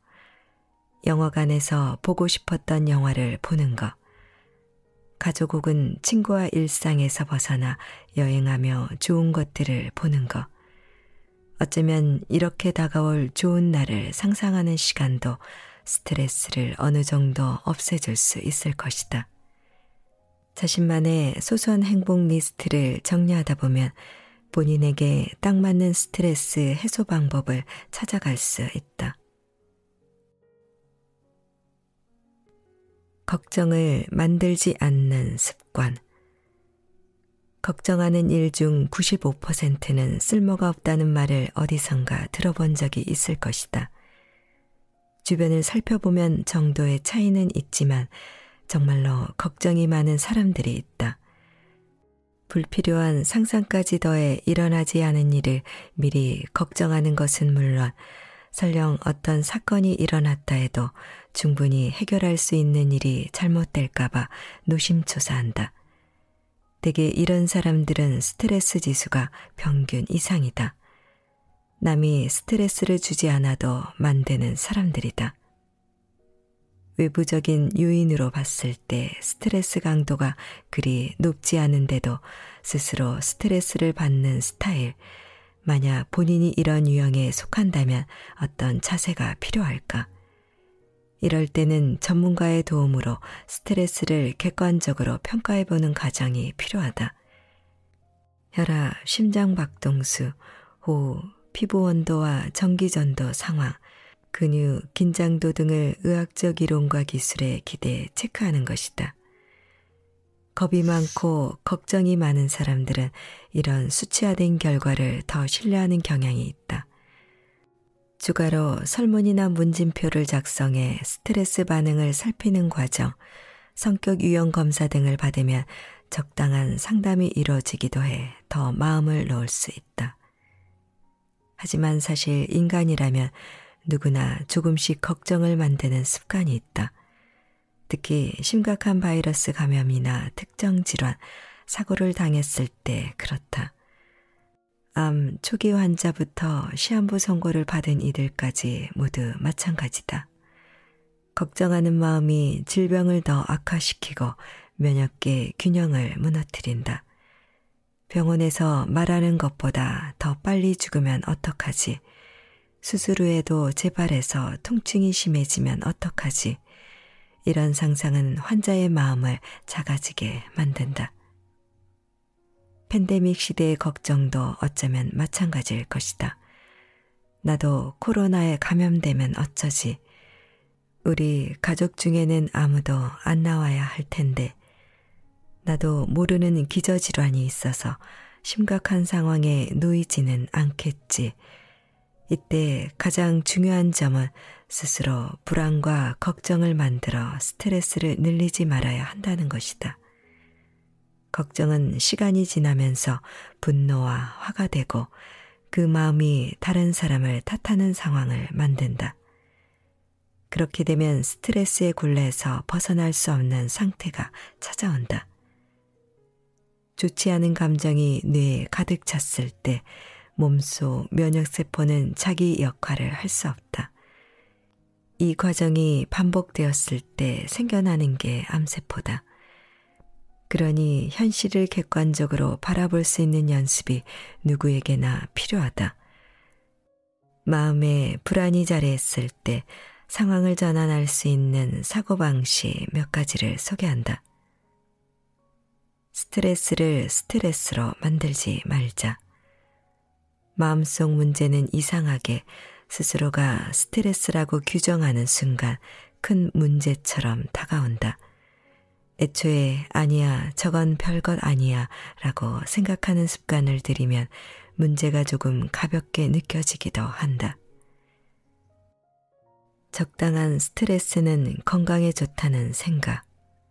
영화관에서 보고 싶었던 영화를 보는 것, 가족 혹은 친구와 일상에서 벗어나 여행하며 좋은 것들을 보는 것, 어쩌면 이렇게 다가올 좋은 날을 상상하는 시간도 스트레스를 어느 정도 없애줄 수 있을 것이다. 자신만의 소소한 행복 리스트를 정리하다 보면 본인에게 딱 맞는 스트레스 해소 방법을 찾아갈 수 있다. 걱정을 만들지 않는 습관. 걱정하는 일 중 구십오 퍼센트는 쓸모가 없다는 말을 어디선가 들어본 적이 있을 것이다. 주변을 살펴보면 정도의 차이는 있지만 정말로 걱정이 많은 사람들이 있다. 불필요한 상상까지 더해 일어나지 않은 일을 미리 걱정하는 것은 물론 설령 어떤 사건이 일어났다 해도 충분히 해결할 수 있는 일이 잘못될까 봐 노심초사한다. 대개 이런 사람들은 스트레스 지수가 평균 이상이다. 남이 스트레스를 주지 않아도 만드는 사람들이다. 외부적인 요인으로 봤을 때 스트레스 강도가 그리 높지 않은데도 스스로 스트레스를 받는 스타일, 만약 본인이 이런 유형에 속한다면 어떤 자세가 필요할까? 이럴 때는 전문가의 도움으로 스트레스를 객관적으로 평가해보는 과정이 필요하다. 혈압, 심장박동수, 호흡, 피부 온도와 전기전도 상황, 근육, 긴장도 등을 의학적 이론과 기술에 기대해 체크하는 것이다. 겁이 많고 걱정이 많은 사람들은 이런 수치화된 결과를 더 신뢰하는 경향이 있다. 추가로 설문이나 문진표를 작성해 스트레스 반응을 살피는 과정, 성격 유형 검사 등을 받으면 적당한 상담이 이루어지기도 해 더 마음을 놓을 수 있다. 하지만 사실 인간이라면 누구나 조금씩 걱정을 만드는 습관이 있다. 특히 심각한 바이러스 감염이나 특정 질환, 사고를 당했을 때 그렇다. 암 초기 환자부터 시한부 선고를 받은 이들까지 모두 마찬가지다. 걱정하는 마음이 질병을 더 악화시키고 면역계 균형을 무너뜨린다. 병원에서 말하는 것보다 더 빨리 죽으면 어떡하지? 수술 후에도 재발해서 통증이 심해지면 어떡하지? 이런 상상은 환자의 마음을 작아지게 만든다. 팬데믹 시대의 걱정도 어쩌면 마찬가지일 것이다. 나도 코로나에 감염되면 어쩌지? 우리 가족 중에는 아무도 안 나와야 할 텐데 나도 모르는 기저질환이 있어서 심각한 상황에 놓이지는 않겠지. 이때 가장 중요한 점은 스스로 불안과 걱정을 만들어 스트레스를 늘리지 말아야 한다는 것이다. 걱정은 시간이 지나면서 분노와 화가 되고 그 마음이 다른 사람을 탓하는 상황을 만든다. 그렇게 되면 스트레스의 굴레에서 벗어날 수 없는 상태가 찾아온다. 좋지 않은 감정이 뇌에 가득 찼을 때 몸속 면역세포는 자기 역할을 할 수 없다. 이 과정이 반복되었을 때 생겨나는 게 암세포다. 그러니 현실을 객관적으로 바라볼 수 있는 연습이 누구에게나 필요하다. 마음에 불안이 자리했을 때 상황을 전환할 수 있는 사고방식 몇 가지를 소개한다. 스트레스를 스트레스로 만들지 말자. 마음속 문제는 이상하게 스스로가 스트레스라고 규정하는 순간 큰 문제처럼 다가온다. 애초에 아니야, 저건 별것 아니야 라고 생각하는 습관을 들이면 문제가 조금 가볍게 느껴지기도 한다. 적당한 스트레스는 건강에 좋다는 생각.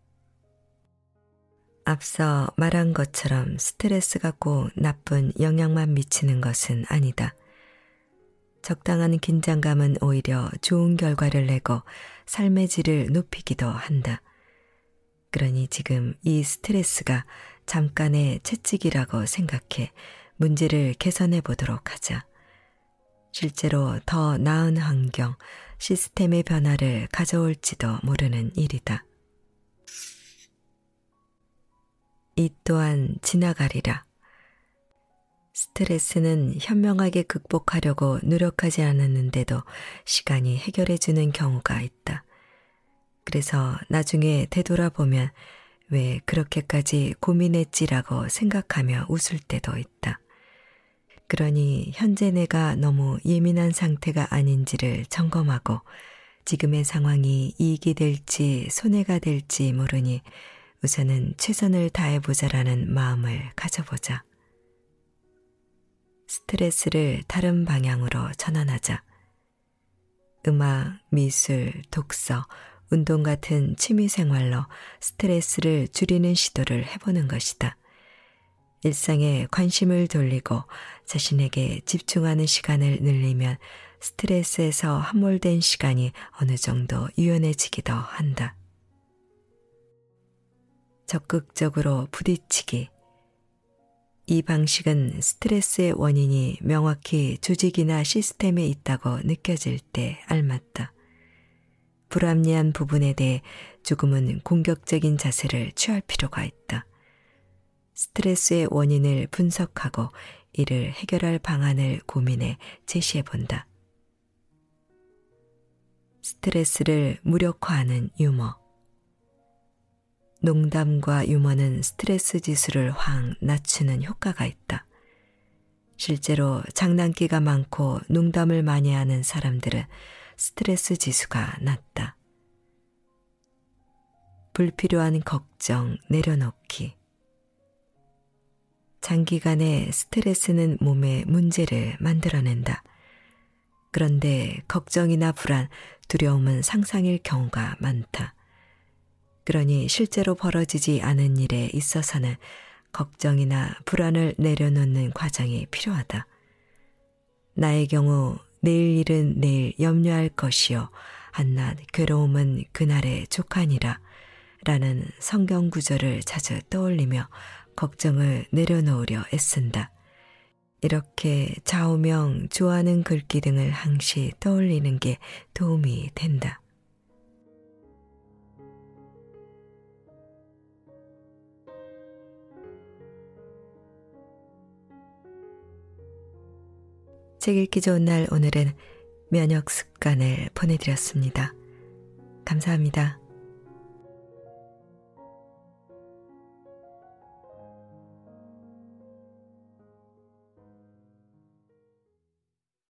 앞서 말한 것처럼 스트레스가 꼭 나쁜 영향만 미치는 것은 아니다. 적당한 긴장감은 오히려 좋은 결과를 내고 삶의 질을 높이기도 한다. 그러니 지금 이 스트레스가 잠깐의 채찍이라고 생각해 문제를 개선해 보도록 하자. 실제로 더 나은 환경, 시스템의 변화를 가져올지도 모르는 일이다. 이 또한 지나가리라. 스트레스는 현명하게 극복하려고 노력하지 않았는데도 시간이 해결해주는 경우가 있다. 그래서 나중에 되돌아보면 왜 그렇게까지 고민했지라고 생각하며 웃을 때도 있다. 그러니 현재 내가 너무 예민한 상태가 아닌지를 점검하고 지금의 상황이 이익이 될지 손해가 될지 모르니 우선은 최선을 다해보자라는 마음을 가져보자. 스트레스를 다른 방향으로 전환하자. 음악, 미술, 독서, 운동 같은 취미생활로 스트레스를 줄이는 시도를 해보는 것이다. 일상에 관심을 돌리고 자신에게 집중하는 시간을 늘리면 스트레스에서 함몰된 시간이 어느 정도 유연해지기도 한다. 적극적으로 부딪히기, 이 방식은 스트레스의 원인이 명확히 조직이나 시스템에 있다고 느껴질 때 알맞다. 불합리한 부분에 대해 조금은 공격적인 자세를 취할 필요가 있다. 스트레스의 원인을 분석하고 이를 해결할 방안을 고민해 제시해 본다. 스트레스를 무력화하는 유머. 농담과 유머는 스트레스 지수를 확 낮추는 효과가 있다. 실제로 장난기가 많고 농담을 많이 하는 사람들은 스트레스 지수가 낮다. 불필요한 걱정 내려놓기. 장기간의 스트레스는 몸에 문제를 만들어낸다. 그런데 걱정이나 불안, 두려움은 상상일 경우가 많다. 그러니 실제로 벌어지지 않은 일에 있어서는 걱정이나 불안을 내려놓는 과정이 필요하다. 나의 경우 내일 일은 내일 염려할 것이요 한낱 괴로움은 그날의 족하니라 라는 성경 구절을 자주 떠올리며 걱정을 내려놓으려 애쓴다. 이렇게 좌우명, 좋아하는 글귀 등을 항시 떠올리는 게 도움이 된다. 책 읽기 좋은 날 오늘은 면역 습관을 보내드렸습니다. 감사합니다.